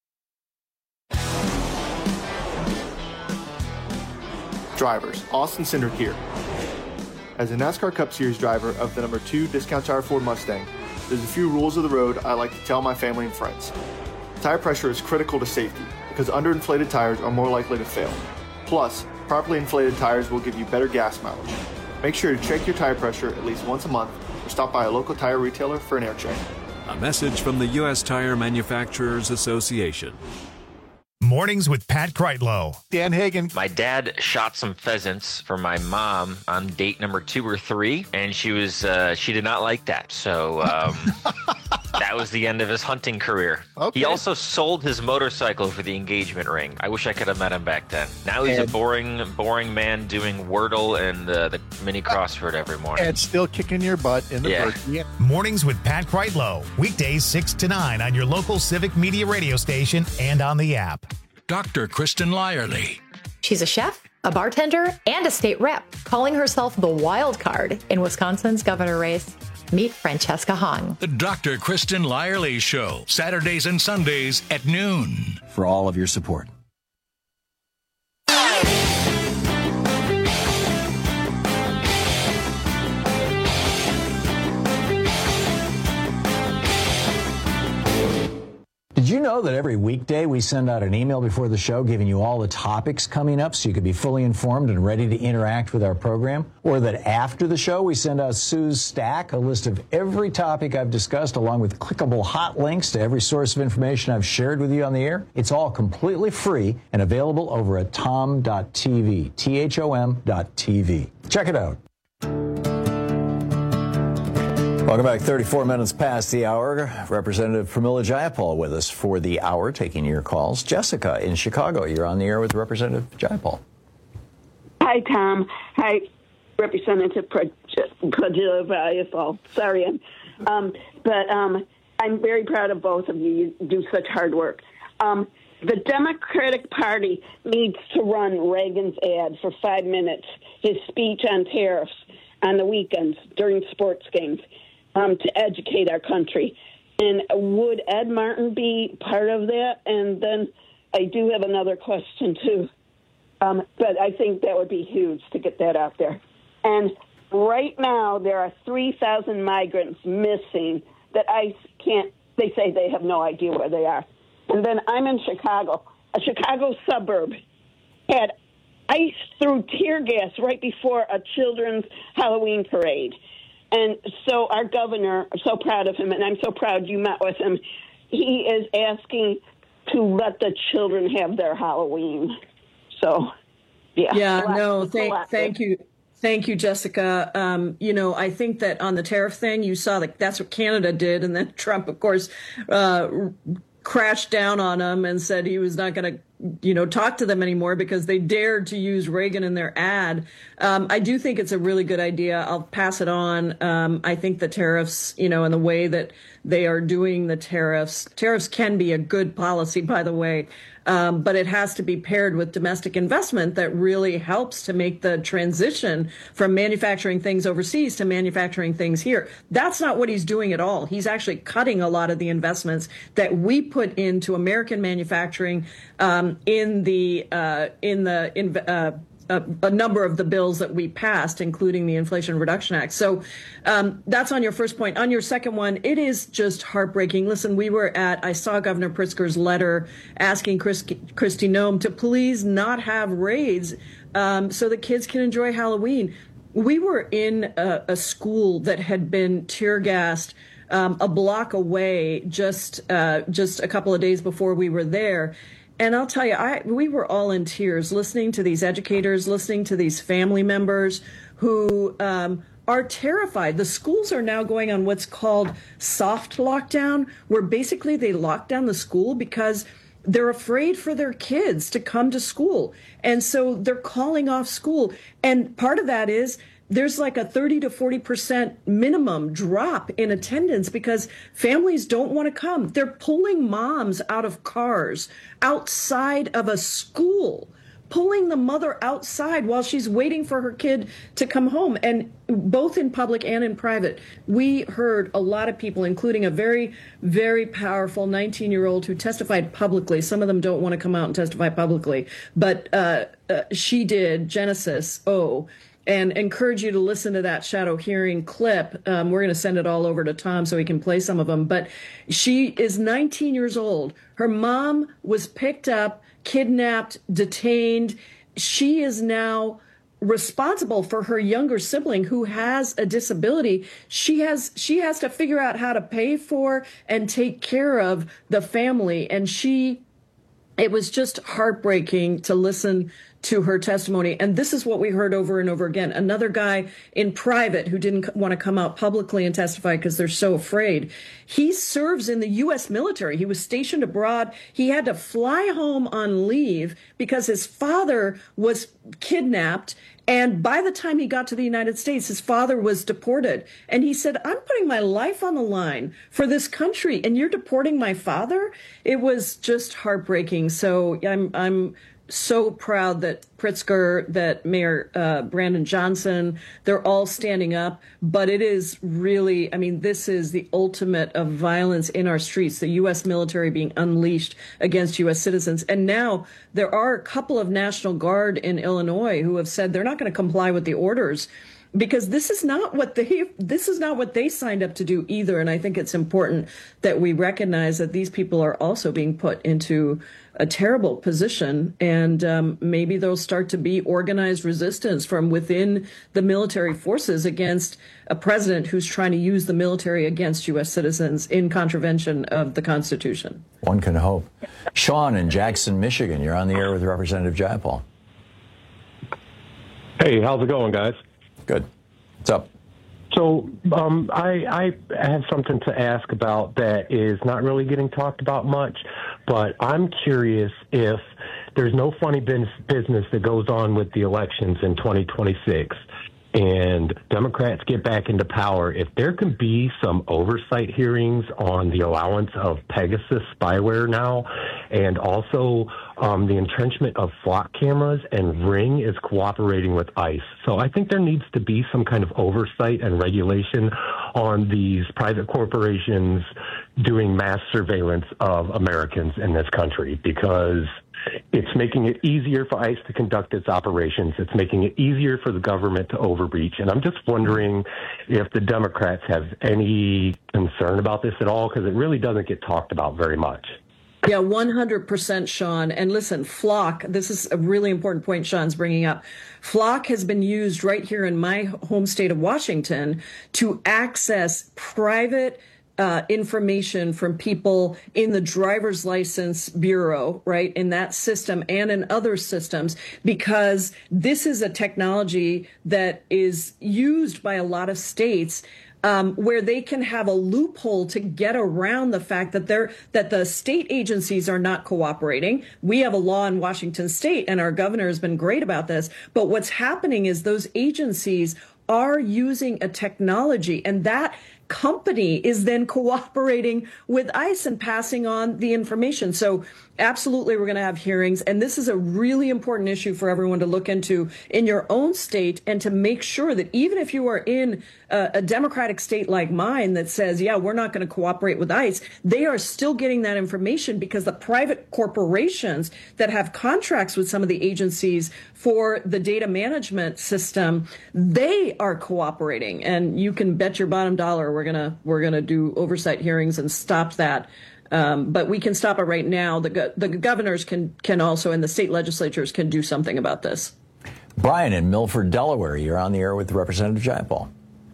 S12: Drivers, Austin Cindric here. As a NASCAR Cup Series driver of the number two Discount Tire Ford Mustang, there's a few rules of the road I like to tell my family and friends. Tire pressure is critical to safety because underinflated tires are more likely to fail. Plus, properly inflated tires will give you better gas mileage. Make sure to check your tire pressure at least once a month or stop by a local tire retailer for an air check.
S13: A message from the U S Tire Manufacturers Association.
S2: Mornings with Pat Kreitlow.
S15: Dan Hagan. My dad shot some pheasants for my mom on date number two or three, and she was uh, she did not like that. So um, that was the end of his hunting career. Okay. He also sold his motorcycle for the engagement ring. I wish I could have met him back then. Now he's and, a boring, boring man doing Wordle and uh, the mini crossword every morning.
S12: And still kicking your butt in the
S2: yeah.
S12: yeah.
S2: Mornings with Pat Kreitlow. Weekdays six to nine on your local Civic Media radio station and on the app.
S16: Doctor Kristen Lyerly.
S17: She's a chef, a bartender, and a state rep, calling herself the wild card in Wisconsin's governor race.
S1: Meet Francesca Hong.
S16: The Doctor Kristen Lyerly Show, Saturdays and Sundays at noon.
S21: For all of your support. Did you know that every weekday we send out an email before the show giving you all the topics coming up so you can be fully informed and ready to interact with our program? Or that after the show we send out Sue's Stack, a list of every topic I've discussed along with clickable hot links to every source of information I've shared with you on the air? It's all completely free and available over at tom dot t v, T H O M dot T V. Check it out. Welcome back. thirty-four minutes past the hour. Representative Pramila Jayapal with us for the hour, taking your calls. Jessica in Chicago, you're on the air with Representative Jayapal.
S4: Hi, Tom. Hi, Representative Pramila Jayapal. Sorry, um, but um, I'm very proud of both of you. You do such hard work. Um, the Democratic Party needs to run Reagan's ad for five minutes, his speech on tariffs on the weekends during sports games. Um, to educate our country. And would Ed Martin be part of that? And then I do have another question, too. Um, but I think that would be huge to get that out there. And right now, there are three thousand migrants missing that ICE can't, they say they have no idea where they are. And then I'm in Chicago. A Chicago suburb had ICE threw tear gas right before a children's Halloween parade. And so our governor, I'm so proud of him, and I'm so proud you met with him. He is asking to let the children have their Halloween. So, yeah.
S22: Yeah, no, thank, thank you. Thank you, Jessica. Um, you know, I think that on the tariff thing, you saw that that's what Canada did. And then Trump, of course, uh, crashed down on them and said he was not going to, you know, talk to them anymore because they dared to use Reagan in their ad. Um, I do think it's a really good idea. I'll pass it on. Um, I think the tariffs, you know, and the way that they are doing the tariffs, tariffs can be a good policy, by the way. Um, but it has to be paired with domestic investment that really helps to make the transition from manufacturing things overseas to manufacturing things here. That's not what he's doing at all. He's actually cutting a lot of the investments that we put into American manufacturing um, in the uh, in the in, uh, A, a number of the bills that we passed, including the Inflation Reduction Act. So um, that's on your first point. On your second one, it is just heartbreaking. Listen, we were at, I saw Governor Pritzker's letter asking Chris, Kristi Noem to please not have raids um, so that kids can enjoy Halloween. We were in a, a school that had been tear gassed um, a block away just uh, just a couple of days before we were there. And I'll tell you, I, we were all in tears listening to these educators, listening to these family members who um, are terrified. The schools are now going on what's called soft lockdown, where basically they lock down the school because they're afraid for their kids to come to school. And so they're calling off school. And part of that is there's like a thirty to forty percent minimum drop in attendance because families don't want to come. They're pulling moms out of cars outside of a school, pulling the mother outside while she's waiting for her kid to come home. And both in public and in private, we heard a lot of people, including a very, very powerful nineteen-year-old who testified publicly. Some of them don't want to come out and testify publicly, but uh, uh, she did, Genesis O. And encourage you to listen to that shadow hearing clip. Um, we're going to send it all over to Tom so he can play some of them. But she is nineteen years old. Her mom was picked up, kidnapped, detained. She is now responsible for her younger sibling who has a disability. She has she has to figure out how to pay for and take care of the family. And she, it was just heartbreaking to listen to her testimony. And this is what we heard over and over again. Another guy in private who didn't want to come out publicly and testify because they're so afraid. He serves in the U S military. He was stationed abroad. He had to fly home on leave because his father was kidnapped. And by the time he got to the United States, his father was deported. And he said, I'm putting my life on the line for this country, and you're deporting my father? It was just heartbreaking. So I'm, I'm so proud that Pritzker, that Mayor uh, Brandon Johnson, they're all standing up. But it is really, I mean, this is the ultimate of violence in our streets, the U S military being unleashed against U S citizens. And now there are a couple of National Guard in Illinois who have said they're not going to comply with the orders, because this is not what they this is not what they signed up to do either. And I think it's important that we recognize that these people are also being put into a terrible position, and um, maybe there'll start to be organized resistance from within the military forces against a president who's trying to use the military against U S citizens in contravention of the Constitution.
S21: One can hope. Sean in Jackson, Michigan, you're on the air with Representative Jayapal.
S1: Hey, how's it going, guys?
S21: Good. What's up?
S1: So um, I, I have something to ask about that is not really getting talked about much, but I'm curious if there's no funny business that goes on with the elections in twenty twenty-six and Democrats get back into power, if there can be some oversight hearings on the allowance of Pegasus spyware now, and also um, the entrenchment of flock cameras, and Ring is cooperating with ICE. So I think there needs to be some kind of oversight and regulation on these private corporations doing mass surveillance of Americans in this country, because it's making it easier for ICE to conduct its operations. It's making it easier for the government to overreach. And I'm just wondering if the Democrats have any concern about this at all, because it really doesn't get talked about very much.
S22: Yeah, one hundred percent, Sean. And listen, Flock, this is a really important point Sean's bringing up. Flock has been used right here in my home state of Washington to access private Uh, information from people in the driver's license bureau, right, in that system and in other systems, because this is a technology that is used by a lot of states um, where they can have a loophole to get around the fact that they're that the state agencies are not cooperating. We have a law in Washington state, and our governor has been great about this. But what's happening is those agencies are using a technology, and that company is then cooperating with ICE and passing on the information. So absolutely, we're going to have hearings. And this is a really important issue for everyone to look into in your own state, and to make sure that even if you are in a, a Democratic state like mine that says, yeah, we're not going to cooperate with ICE, they are still getting that information, because the private corporations that have contracts with some of the agencies for the data management system, they are cooperating. And you can bet your bottom dollar we're gonna we're gonna do oversight hearings and stop that. Um, but we can stop it right now. The go- the governors can can also, and the state legislatures can do something about this.
S21: Brian in Milford, Delaware, you're on the air with Representative Jayapal.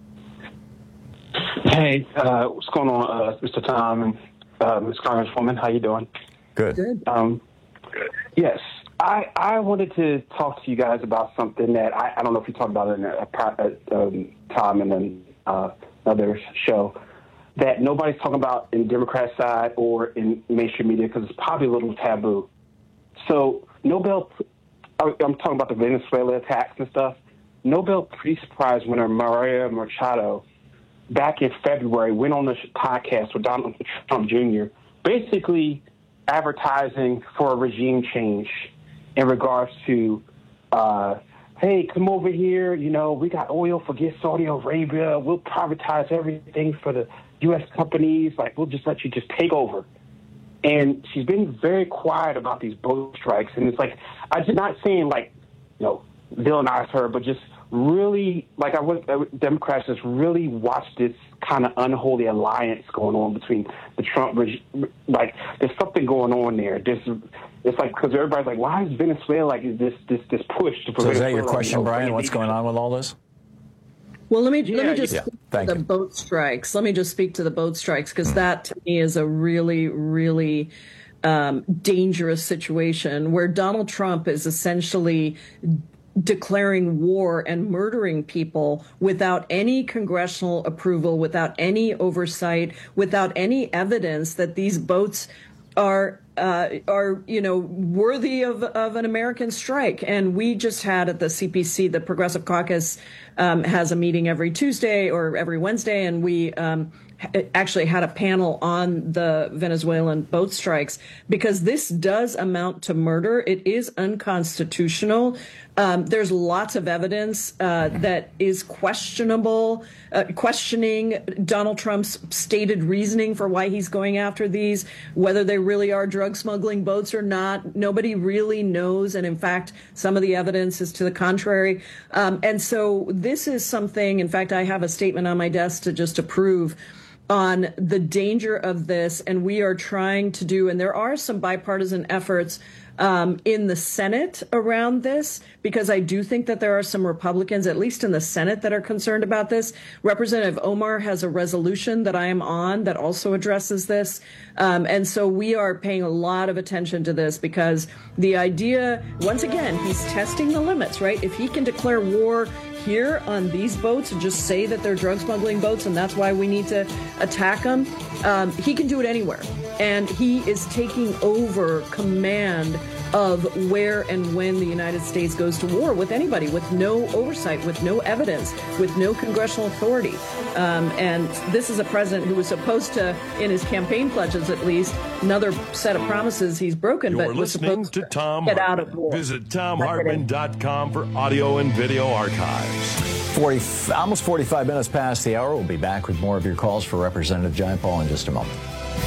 S5: Hey, uh, what's going on, uh, Mister Tom and uh, Miz Congresswoman? How you doing?
S21: Good.
S22: Good.
S5: Um, yes, I I wanted to talk to you guys about something that I, I don't know if you talked about it in a private um, time and then uh, another show, that nobody's talking about in the Democrat side or in mainstream media, because it's probably a little taboo. So Nobel, I'm talking about the Venezuela attacks and stuff. Nobel Peace Prize winner Maria Machado, back in February, went on the podcast with Donald Trump Junior, basically advertising for a regime change in regards to, uh, hey, come over here, you know, we got oil, forget Saudi Arabia, we'll privatize everything for the U S companies, like, we'll just let you just take over. And she's been very quiet about these boat strikes, and it's like, I'm just not saying, like, you know, villainize her, but just really, like, I want Democrats just really watch this kind of unholy alliance going on between the Trump regime. Like, there's something going on there. There's, it's like, because everybody's like, why is Venezuela like this this this push to?
S21: So is that your question, you know, Brian? What's going on with all this?
S22: Well, let me
S21: yeah,
S22: let me just
S21: yeah.
S22: speak
S21: Thank
S22: to the
S21: you.
S22: boat strikes. Let me just speak to the boat strikes, because mm. that to me is a really, really um, dangerous situation where Donald Trump is essentially declaring war and murdering people without any congressional approval, without any oversight, without any evidence that these boats are uh, are, you know, worthy of, of an American strike. And we just had at the C P C, the Progressive Caucus um, has a meeting every Tuesday or every Wednesday, and we um, actually had a panel on the Venezuelan boat strikes because this does amount to murder. It is unconstitutional. Um, there's lots of evidence uh, that is questionable, uh, questioning Donald Trump's stated reasoning for why he's going after these, whether they really are drug smuggling boats or not. Nobody really knows. And in fact, some of the evidence is to the contrary. Um, and so this is something, in fact, I have a statement on my desk to just approve on the danger of this. And we are trying to do, and there are some bipartisan efforts um, in the Senate around this, because I do think that there are some Republicans, at least in the Senate, that are concerned about this. Representative Omar has a resolution that I am on that also addresses this. Um, and so we are paying a lot of attention to this because the idea, once again, he's testing the limits, right? If he can declare war here on these boats and just say that they're drug smuggling boats and that's why we need to attack them, um, he can do it anywhere. And he is taking over command of where and when the United States goes to war with anybody, with no oversight, with no evidence, with no congressional authority. Um, and this is a president who was supposed to, in his campaign pledges at least, another set of promises he's broken,
S20: You're
S22: but was
S20: listening
S22: supposed
S20: to
S22: to
S20: Tom
S22: get
S20: Hartman.
S22: out of war.
S20: Visit tom hartman dot com for audio and video archives.
S21: forty, almost forty-five minutes past the hour. We'll be back with more of your calls for Representative Jayapal Paul in just a moment.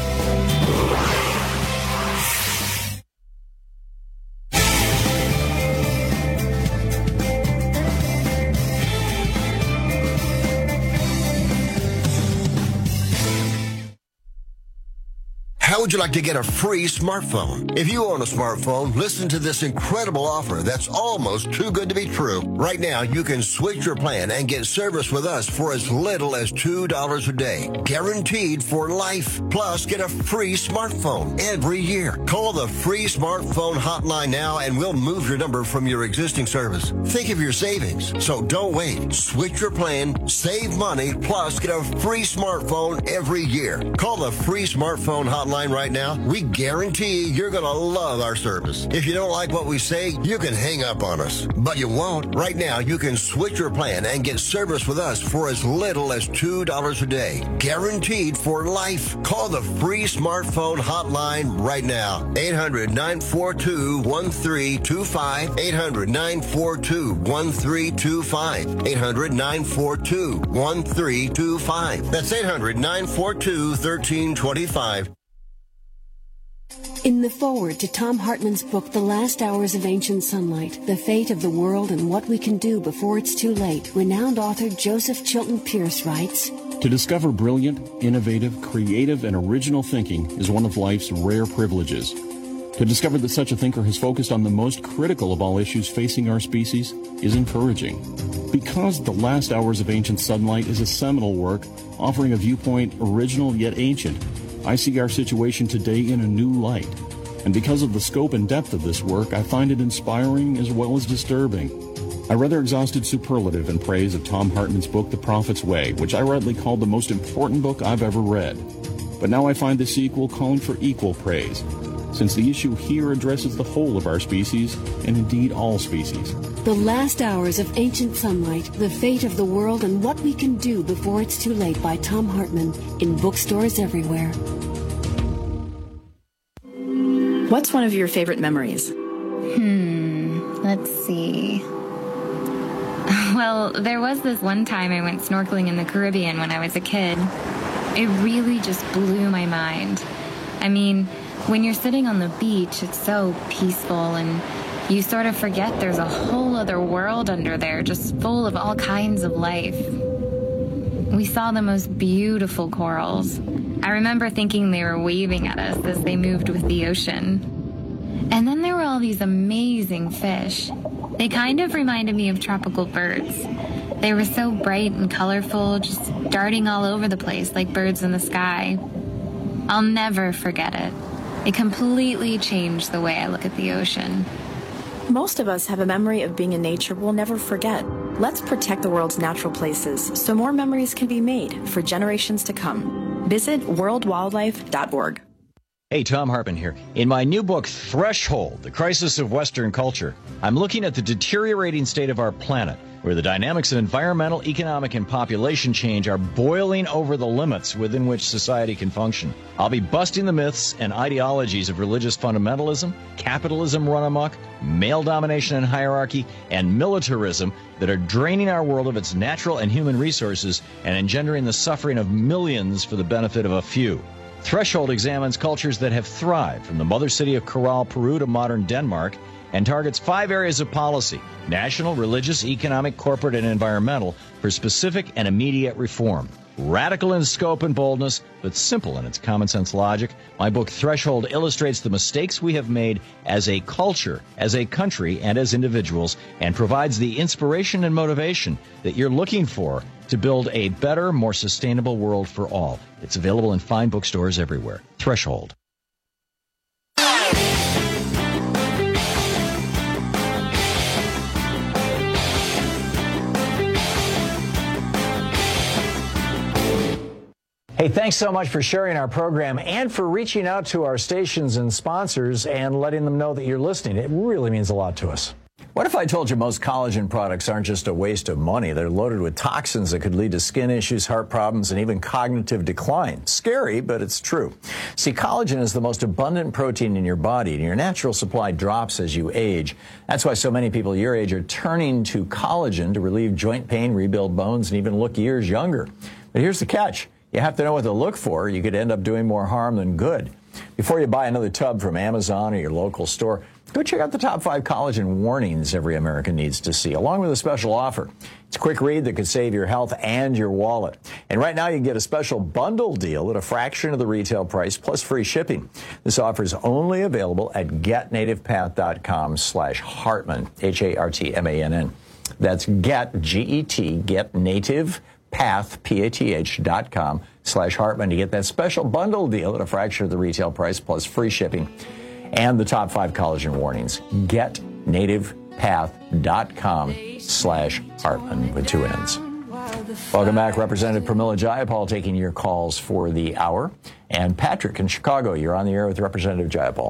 S14: How would you like to get a free smartphone? If you own a smartphone, listen to this incredible offer that's almost too good to be true. Right now, you can switch your plan and get service with us for as little as two dollars a day. Guaranteed for life. Plus, get a free smartphone every year. Call the free smartphone hotline now and we'll move your number from your existing service. Think of your savings. So don't wait. Switch your plan, save money, plus get a free smartphone every year. Call the free smartphone hotline right now. We guarantee you're going to love our service. If you don't like what we say, you can hang up on us. But you won't. Right now, you can switch your plan and get service with us for as little as two dollars a day. Guaranteed for life. Call the free smartphone hotline right now. eight hundred, nine four two, one three two five. eight hundred, nine four two, one three two five. eight hundred, nine four two, one three two five. That's eight hundred, nine four two, one three two five.
S17: In the foreword to Tom Hartman's book, The Last Hours of Ancient Sunlight, The Fate of the World and What We Can Do Before It's Too Late, renowned author Joseph Chilton Pierce writes,
S18: To discover brilliant, innovative, creative, and original thinking is one of life's rare privileges. To discover that such a thinker has focused on the most critical of all issues facing our species is encouraging. Because The Last Hours of Ancient Sunlight is a seminal work offering a viewpoint original yet ancient, I see our situation today in a new light. And because of the scope and depth of this work, I find it inspiring as well as disturbing. I rather exhausted superlative in praise of Tom Hartman's book, The Prophet's Way, which I rightly called the most important book I've ever read. But now I find the sequel calling for equal praise, since the issue here addresses the whole of our species, and indeed all species.
S17: The Last Hours of Ancient Sunlight, The Fate of the World and What We Can Do Before It's Too Late by Tom Hartman, in bookstores everywhere.
S19: What's one of your favorite memories?
S23: Hmm, let's see. Well, there was this one time I went snorkeling in the Caribbean when I was a kid. It really just blew my mind. I mean, when you're sitting on the beach, it's so peaceful and you sort of forget there's a whole other world under there just full of all kinds of life. We saw the most beautiful corals. I remember thinking they were waving at us as they moved with the ocean. And then there were all these amazing fish. They kind of reminded me of tropical birds. They were so bright and colorful, just darting all over the place like birds in the sky. I'll never forget it. It completely changed the way I look at the ocean.
S19: Most of us have a memory of being in nature we'll never forget. Let's protect the world's natural places so more memories can be made for generations to come. Visit world wildlife dot org.
S21: Hey, Tom Hartman here. In my new book, Threshold, The Crisis of Western Culture, I'm looking at the deteriorating state of our planet, where the dynamics of environmental, economic, and population change are boiling over the limits within which society can function. I'll be busting the myths and ideologies of religious fundamentalism, capitalism run amok, male domination and hierarchy, and militarism that are draining our world of its natural and human resources and engendering the suffering of millions for the benefit of a few. Threshold examines cultures that have thrived from the mother city of Corral, Peru to modern Denmark, and targets five areas of policy: national, religious, economic, corporate, and environmental, for specific and immediate reform. Radical in scope and boldness, but simple in its common sense logic, my book Threshold illustrates the mistakes we have made as a culture, as a country, and as individuals, and provides the inspiration and motivation that you're looking for to build a better, more sustainable world for all. It's available in fine bookstores everywhere. Threshold. Hey, thanks so much for sharing our program and for reaching out to our stations and sponsors and letting them know that you're listening. It really means a lot to us. What if I told you most collagen products aren't just a waste of money? They're loaded with toxins that could lead to skin issues, heart problems, and even cognitive decline. Scary, but it's true. See, collagen is the most abundant protein in your body, and your natural supply drops as you age. That's why so many people your age are turning to collagen to relieve joint pain, rebuild bones, and even look years younger. But here's the catch. You have to know what to look for. You could end up doing more harm than good. Before you buy another tub from Amazon or your local store, go check out the top five collagen warnings every American needs to see, along with a special offer. It's a quick read that could save your health and your wallet. And right now you can get a special bundle deal at a fraction of the retail price plus free shipping. This offer is only available at getnativepath.com slash Hartman, H A R T M A N N. That's get, G E T, get native path, P A T H dot com slash Hartman to get that special bundle deal at a fraction of the retail price plus free shipping and the top five collagen warnings. Get native path dot com slash Hartman with two N's. Welcome back. Representative Pramila Jayapal taking your calls for the hour. And Patrick in Chicago, you're on the air with Representative Jayapal.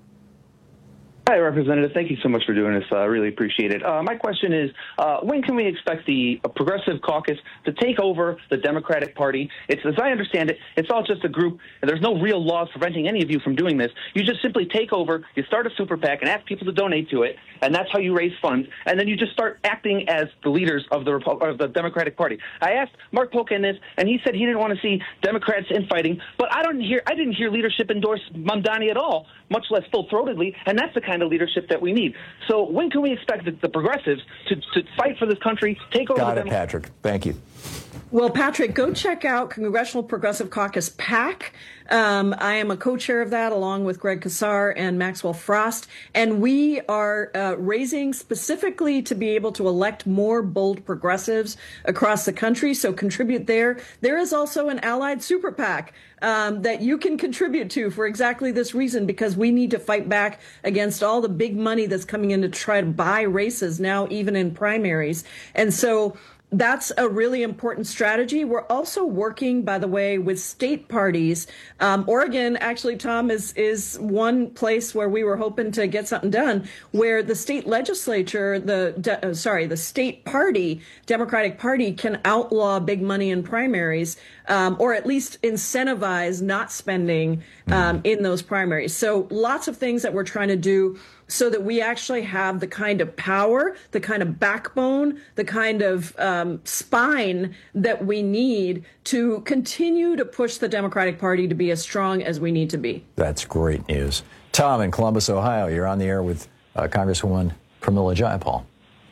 S3: Hi, Representative. Thank you so much for doing this. I uh, really appreciate it. Uh, my question is, uh, when can we expect the uh, Progressive Caucus to take over the Democratic Party? It's, as I understand it, it's all just a group, and there's no real laws preventing any of you from doing this. You just simply take over, you start a super PAC, and ask people to donate to it, and that's how you raise funds, and then you just start acting as the leaders of the, Repo- of the Democratic Party. I asked Mark Polk in this, and he said he didn't want to see Democrats infighting, but I don't hear, I didn't hear leadership endorse Mamdani at all, much less full-throatedly, and that's the kind of leadership that we need. So when can we expect the, the progressives to, to fight for this country, take over
S21: Got
S3: the
S21: it, Patrick. Thank you.
S22: Well, Patrick, go check out Congressional Progressive Caucus PAC. Um, I am a co-chair of that along with Greg Kassar and Maxwell Frost. And we are uh, raising specifically to be able to elect more bold progressives across the country. So contribute there. There is also an allied super PAC um, that you can contribute to for exactly this reason, because we need to fight back against all the big money that's coming in to try to buy races now, even in primaries. And so that's a really important strategy. We're also working, by the way, with state parties. Um, Oregon, actually, Tom, is is one place where we were hoping to get something done, where the state legislature, the de- uh, sorry, the state party, Democratic Party, can outlaw big money in primaries, um, or at least incentivize not spending um, in those primaries. So lots of things that we're trying to do so that we actually have the kind of power, the kind of backbone, the kind of um, spine that we need to continue to push the Democratic Party to be as strong as we need to be.
S21: That's great news. Tom in Columbus, Ohio, you're on the air with uh, Congresswoman Pramila Jayapal.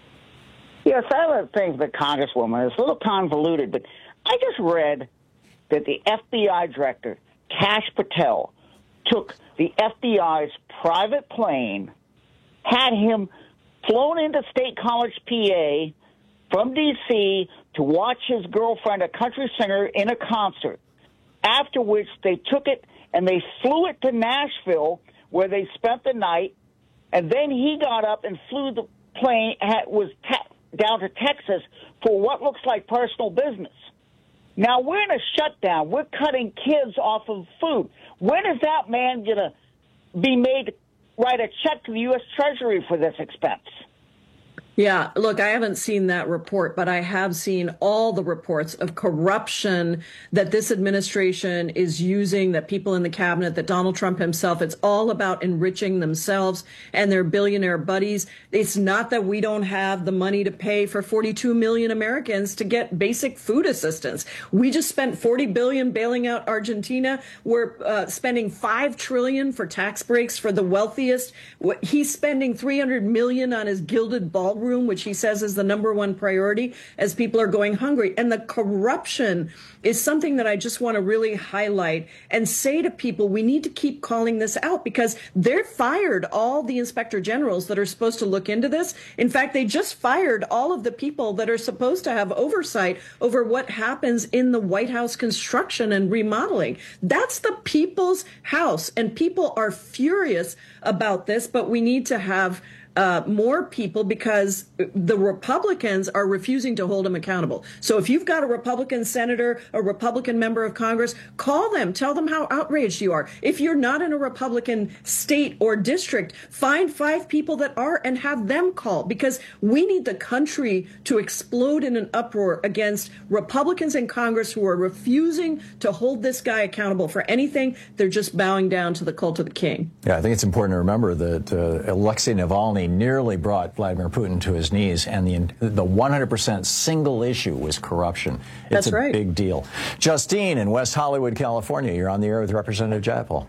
S6: Yes, I have a thing with Congresswoman. It's a little convoluted, but I just read that the F B I director, Kash Patel, took the F B I's private plane, had him flown into State College, P A, from D C to watch his girlfriend, a country singer, in a concert, after which they took it and they flew it to Nashville, where they spent the night, and then he got up and flew the plane, had, was te- down to Texas for what looks like personal business. Now, we're in a shutdown. We're cutting kids off of food. When is that man going to be made to write a check to the U S Treasury for this expense?
S22: Yeah, look, I haven't seen that report, but I have seen all the reports of corruption that this administration is using, that people in the cabinet, that Donald Trump himself, it's all about enriching themselves and their billionaire buddies. It's not that we don't have the money to pay for forty-two million Americans to get basic food assistance. We just spent forty billion dollars bailing out Argentina. We're uh, spending five trillion dollars for tax breaks for the wealthiest. He's spending three hundred million dollars on his gilded ballroom, which he says is the number one priority as people are going hungry. And the corruption is something that I just want to really highlight and say to people, we need to keep calling this out, because they're fired all the inspector generals that are supposed to look into this. In fact, they just fired all of the people that are supposed to have oversight over what happens in the White House construction and remodeling. That's the people's house, and people are furious about this, but we need to have Uh, more people, because the Republicans are refusing to hold them accountable. So if you've got a Republican senator, a Republican member of Congress, call them, tell them how outraged you are. If you're not in a Republican state or district, find five people that are and have them call, because we need the country to explode in an uproar against Republicans in Congress who are refusing to hold this guy accountable for anything. They're just bowing down to the cult of the king.
S21: Yeah, I think it's important to remember that uh, Alexei Navalny nearly brought Vladimir Putin to his knees, and the the one hundred percent single issue was corruption. It's
S22: That's
S21: a
S22: right.
S21: big deal. Justine in West Hollywood, California, you're on the air with Representative Jayapal.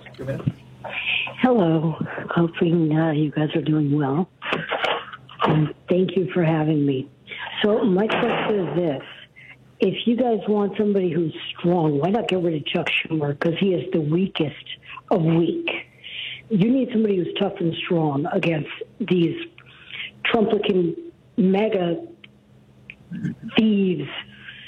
S7: Hello. Hoping uh, you guys are doing well. And thank you for having me. So my question is this. If you guys want somebody who's strong, why not get rid of Chuck Schumer? Because he is the weakest of weak. You need somebody who's tough and strong against these Trumplican mega thieves.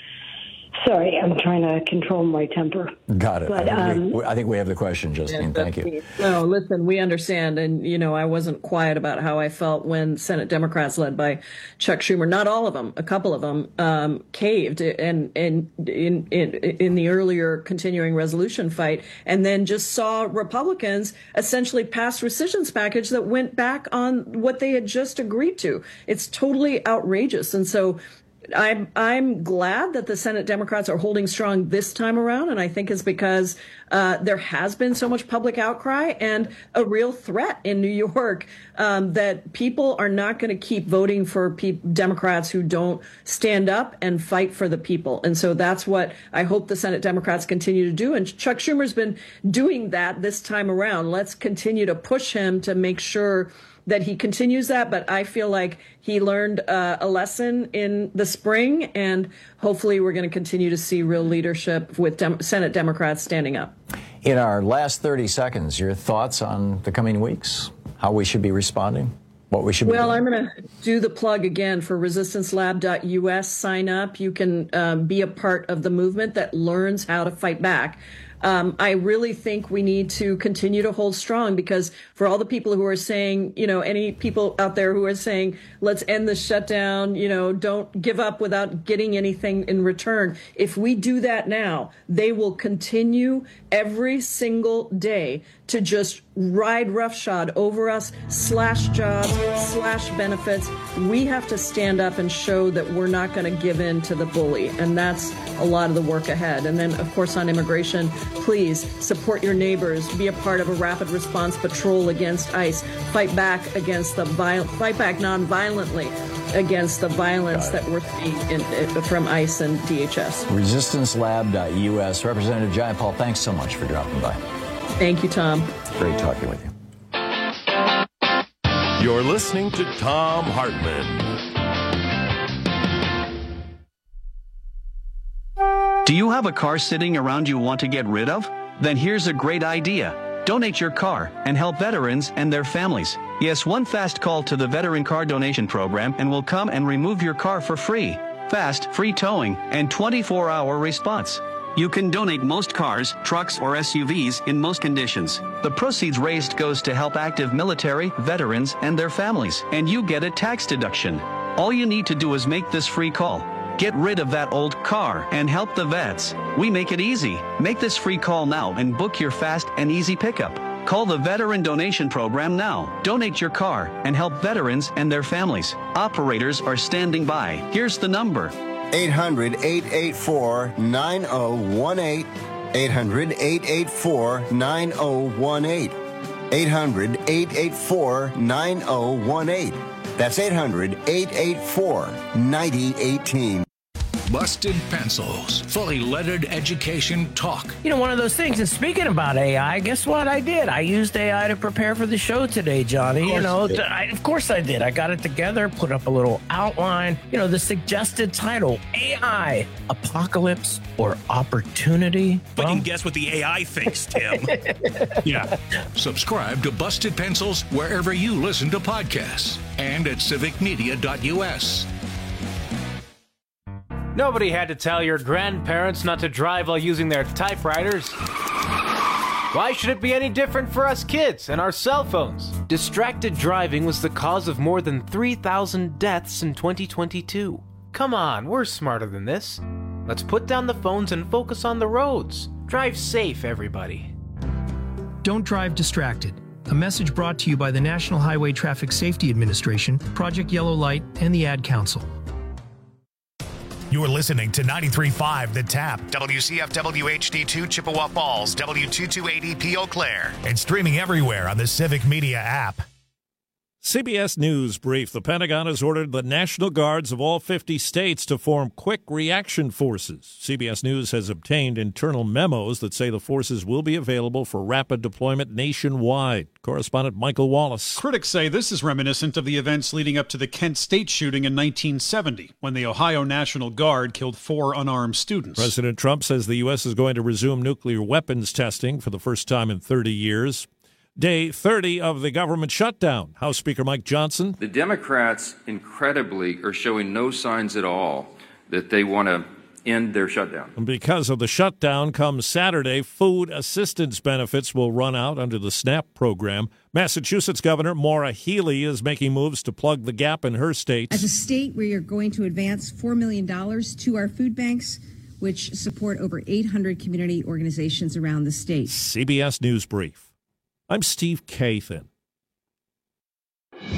S7: Sorry, I'm trying to control my temper.
S21: Got it.
S7: But,
S21: I, think
S7: um,
S21: we, I think we have the question, Justine.
S22: Yeah,
S21: Thank you.
S22: No, listen, we understand. And, you know, I wasn't quiet about how I felt when Senate Democrats led by Chuck Schumer, not all of them, a couple of them, um, caved and, and in, in, in the earlier continuing resolution fight, and then just saw Republicans essentially pass rescissions package that went back on what they had just agreed to. It's totally outrageous. And so I'm I'm glad that the Senate Democrats are holding strong this time around, and I think it's because uh, there has been so much public outcry and a real threat in New York um, that people are not going to keep voting for pe- Democrats who don't stand up and fight for the people. And so that's what I hope the Senate Democrats continue to do. And Chuck Schumer's been doing that this time around. Let's continue to push him to make sure that he continues that, but I feel like he learned uh, a lesson in the spring, and hopefully we're going to continue to see real leadership with Dem- Senate Democrats standing up.
S21: In our last thirty seconds, your thoughts on the coming weeks, how we should be responding, what we should be
S22: Well,
S21: doing?
S22: I'm going to do the plug again for resistance lab dot U S. Sign up. You can um, be a part of the movement that learns how to fight back. Um, I really think we need to continue to hold strong, because for all the people who are saying, you know, any people out there who are saying, let's end the shutdown, you know, don't give up without getting anything in return. If we do that now, they will continue every single day to just ride roughshod over us, slash jobs, slash benefits. We have to stand up and show that we're not going to give in to the bully. And that's a lot of the work ahead. And then, of course, on immigration, please support your neighbors, be a part of a rapid response patrol against ICE, fight back against the viol- fight back non-violently against the violence that we're seeing in, in, from ICE and D H S.
S21: resistance lab dot U S. Representative Jayapal, thanks so much for dropping by.
S22: Thank you, Tom.
S21: Great talking with you.
S20: You're listening to Thom Hartmann.
S8: Do you have a car sitting around you want to get rid of? Then here's a great idea. Donate your car and help veterans and their families. Yes, one fast call to the Veteran Car Donation Program and we'll come and remove your car for free. Fast, free towing, and twenty-four hour response. You can donate most cars, trucks, or S U Vs in most conditions. The proceeds raised goes to help active military, veterans, and their families, and you get a tax deduction. All you need to do is make this free call. Get rid of that old car and help the vets. We make it easy. Make this free call now and book your fast and easy pickup. Call the Veteran Donation Program now. Donate your car and help veterans and their families. Operators are standing by. Here's the number.
S14: eight hundred, eight eight four, nine oh one eight. eight hundred, eight eight four, nine oh one eight. eight hundred, eight eight four, nine oh one eight. That's eight hundred, eight eight four, nine oh one eight.
S16: Busted Pencils. Fully lettered education talk.
S9: You know, one of those things, and speaking about A I, guess what I did? I used A I to prepare for the show today, Johnny. You know, you I, of course I did. I got it together, put up a little outline. You know, the suggested title, A I, Apocalypse or Opportunity?
S16: We well, can guess what the A I thinks, Tim. Yeah. Subscribe to Busted Pencils wherever you listen to podcasts and at civic media dot U S.
S10: Nobody had to tell your grandparents not to drive while using their typewriters. Why should it be any different for us kids and our cell phones? Distracted driving was the cause of more than three thousand deaths in twenty twenty-two. Come on, we're smarter than this. Let's put down the phones and focus on the roads. Drive safe, everybody.
S11: Don't drive distracted. A message brought to you by the National Highway Traffic Safety Administration, Project Yellow Light, and the Ad Council.
S2: You're listening to ninety-three point five The Tap, W C F W H D two Chippewa Falls, W two two eight E P Eau Claire, and streaming everywhere on the Civic Media app.
S24: C B S News brief. The Pentagon has ordered the National Guards of all fifty states to form quick reaction forces. C B S News has obtained internal memos that say the forces will be available for rapid deployment nationwide. Correspondent Michael Wallace.
S25: Critics say this is reminiscent of the events leading up to the Kent State shooting in nineteen seventy, when the Ohio National Guard killed four unarmed students.
S24: President Trump says the U S is going to resume nuclear weapons testing for the first time in thirty years. Day thirty of the government shutdown. House Speaker Mike Johnson.
S26: The Democrats, incredibly, are showing no signs at all that they want to end their shutdown.
S24: And because of the shutdown, come Saturday, food assistance benefits will run out under the SNAP program. Massachusetts Governor Maura Healey is making moves to plug the gap in her state.
S27: As a state, we are going to advance four million dollars to our food banks, which support over eight hundred community organizations around the state.
S24: C B S News Brief. I'm Steve Kathan.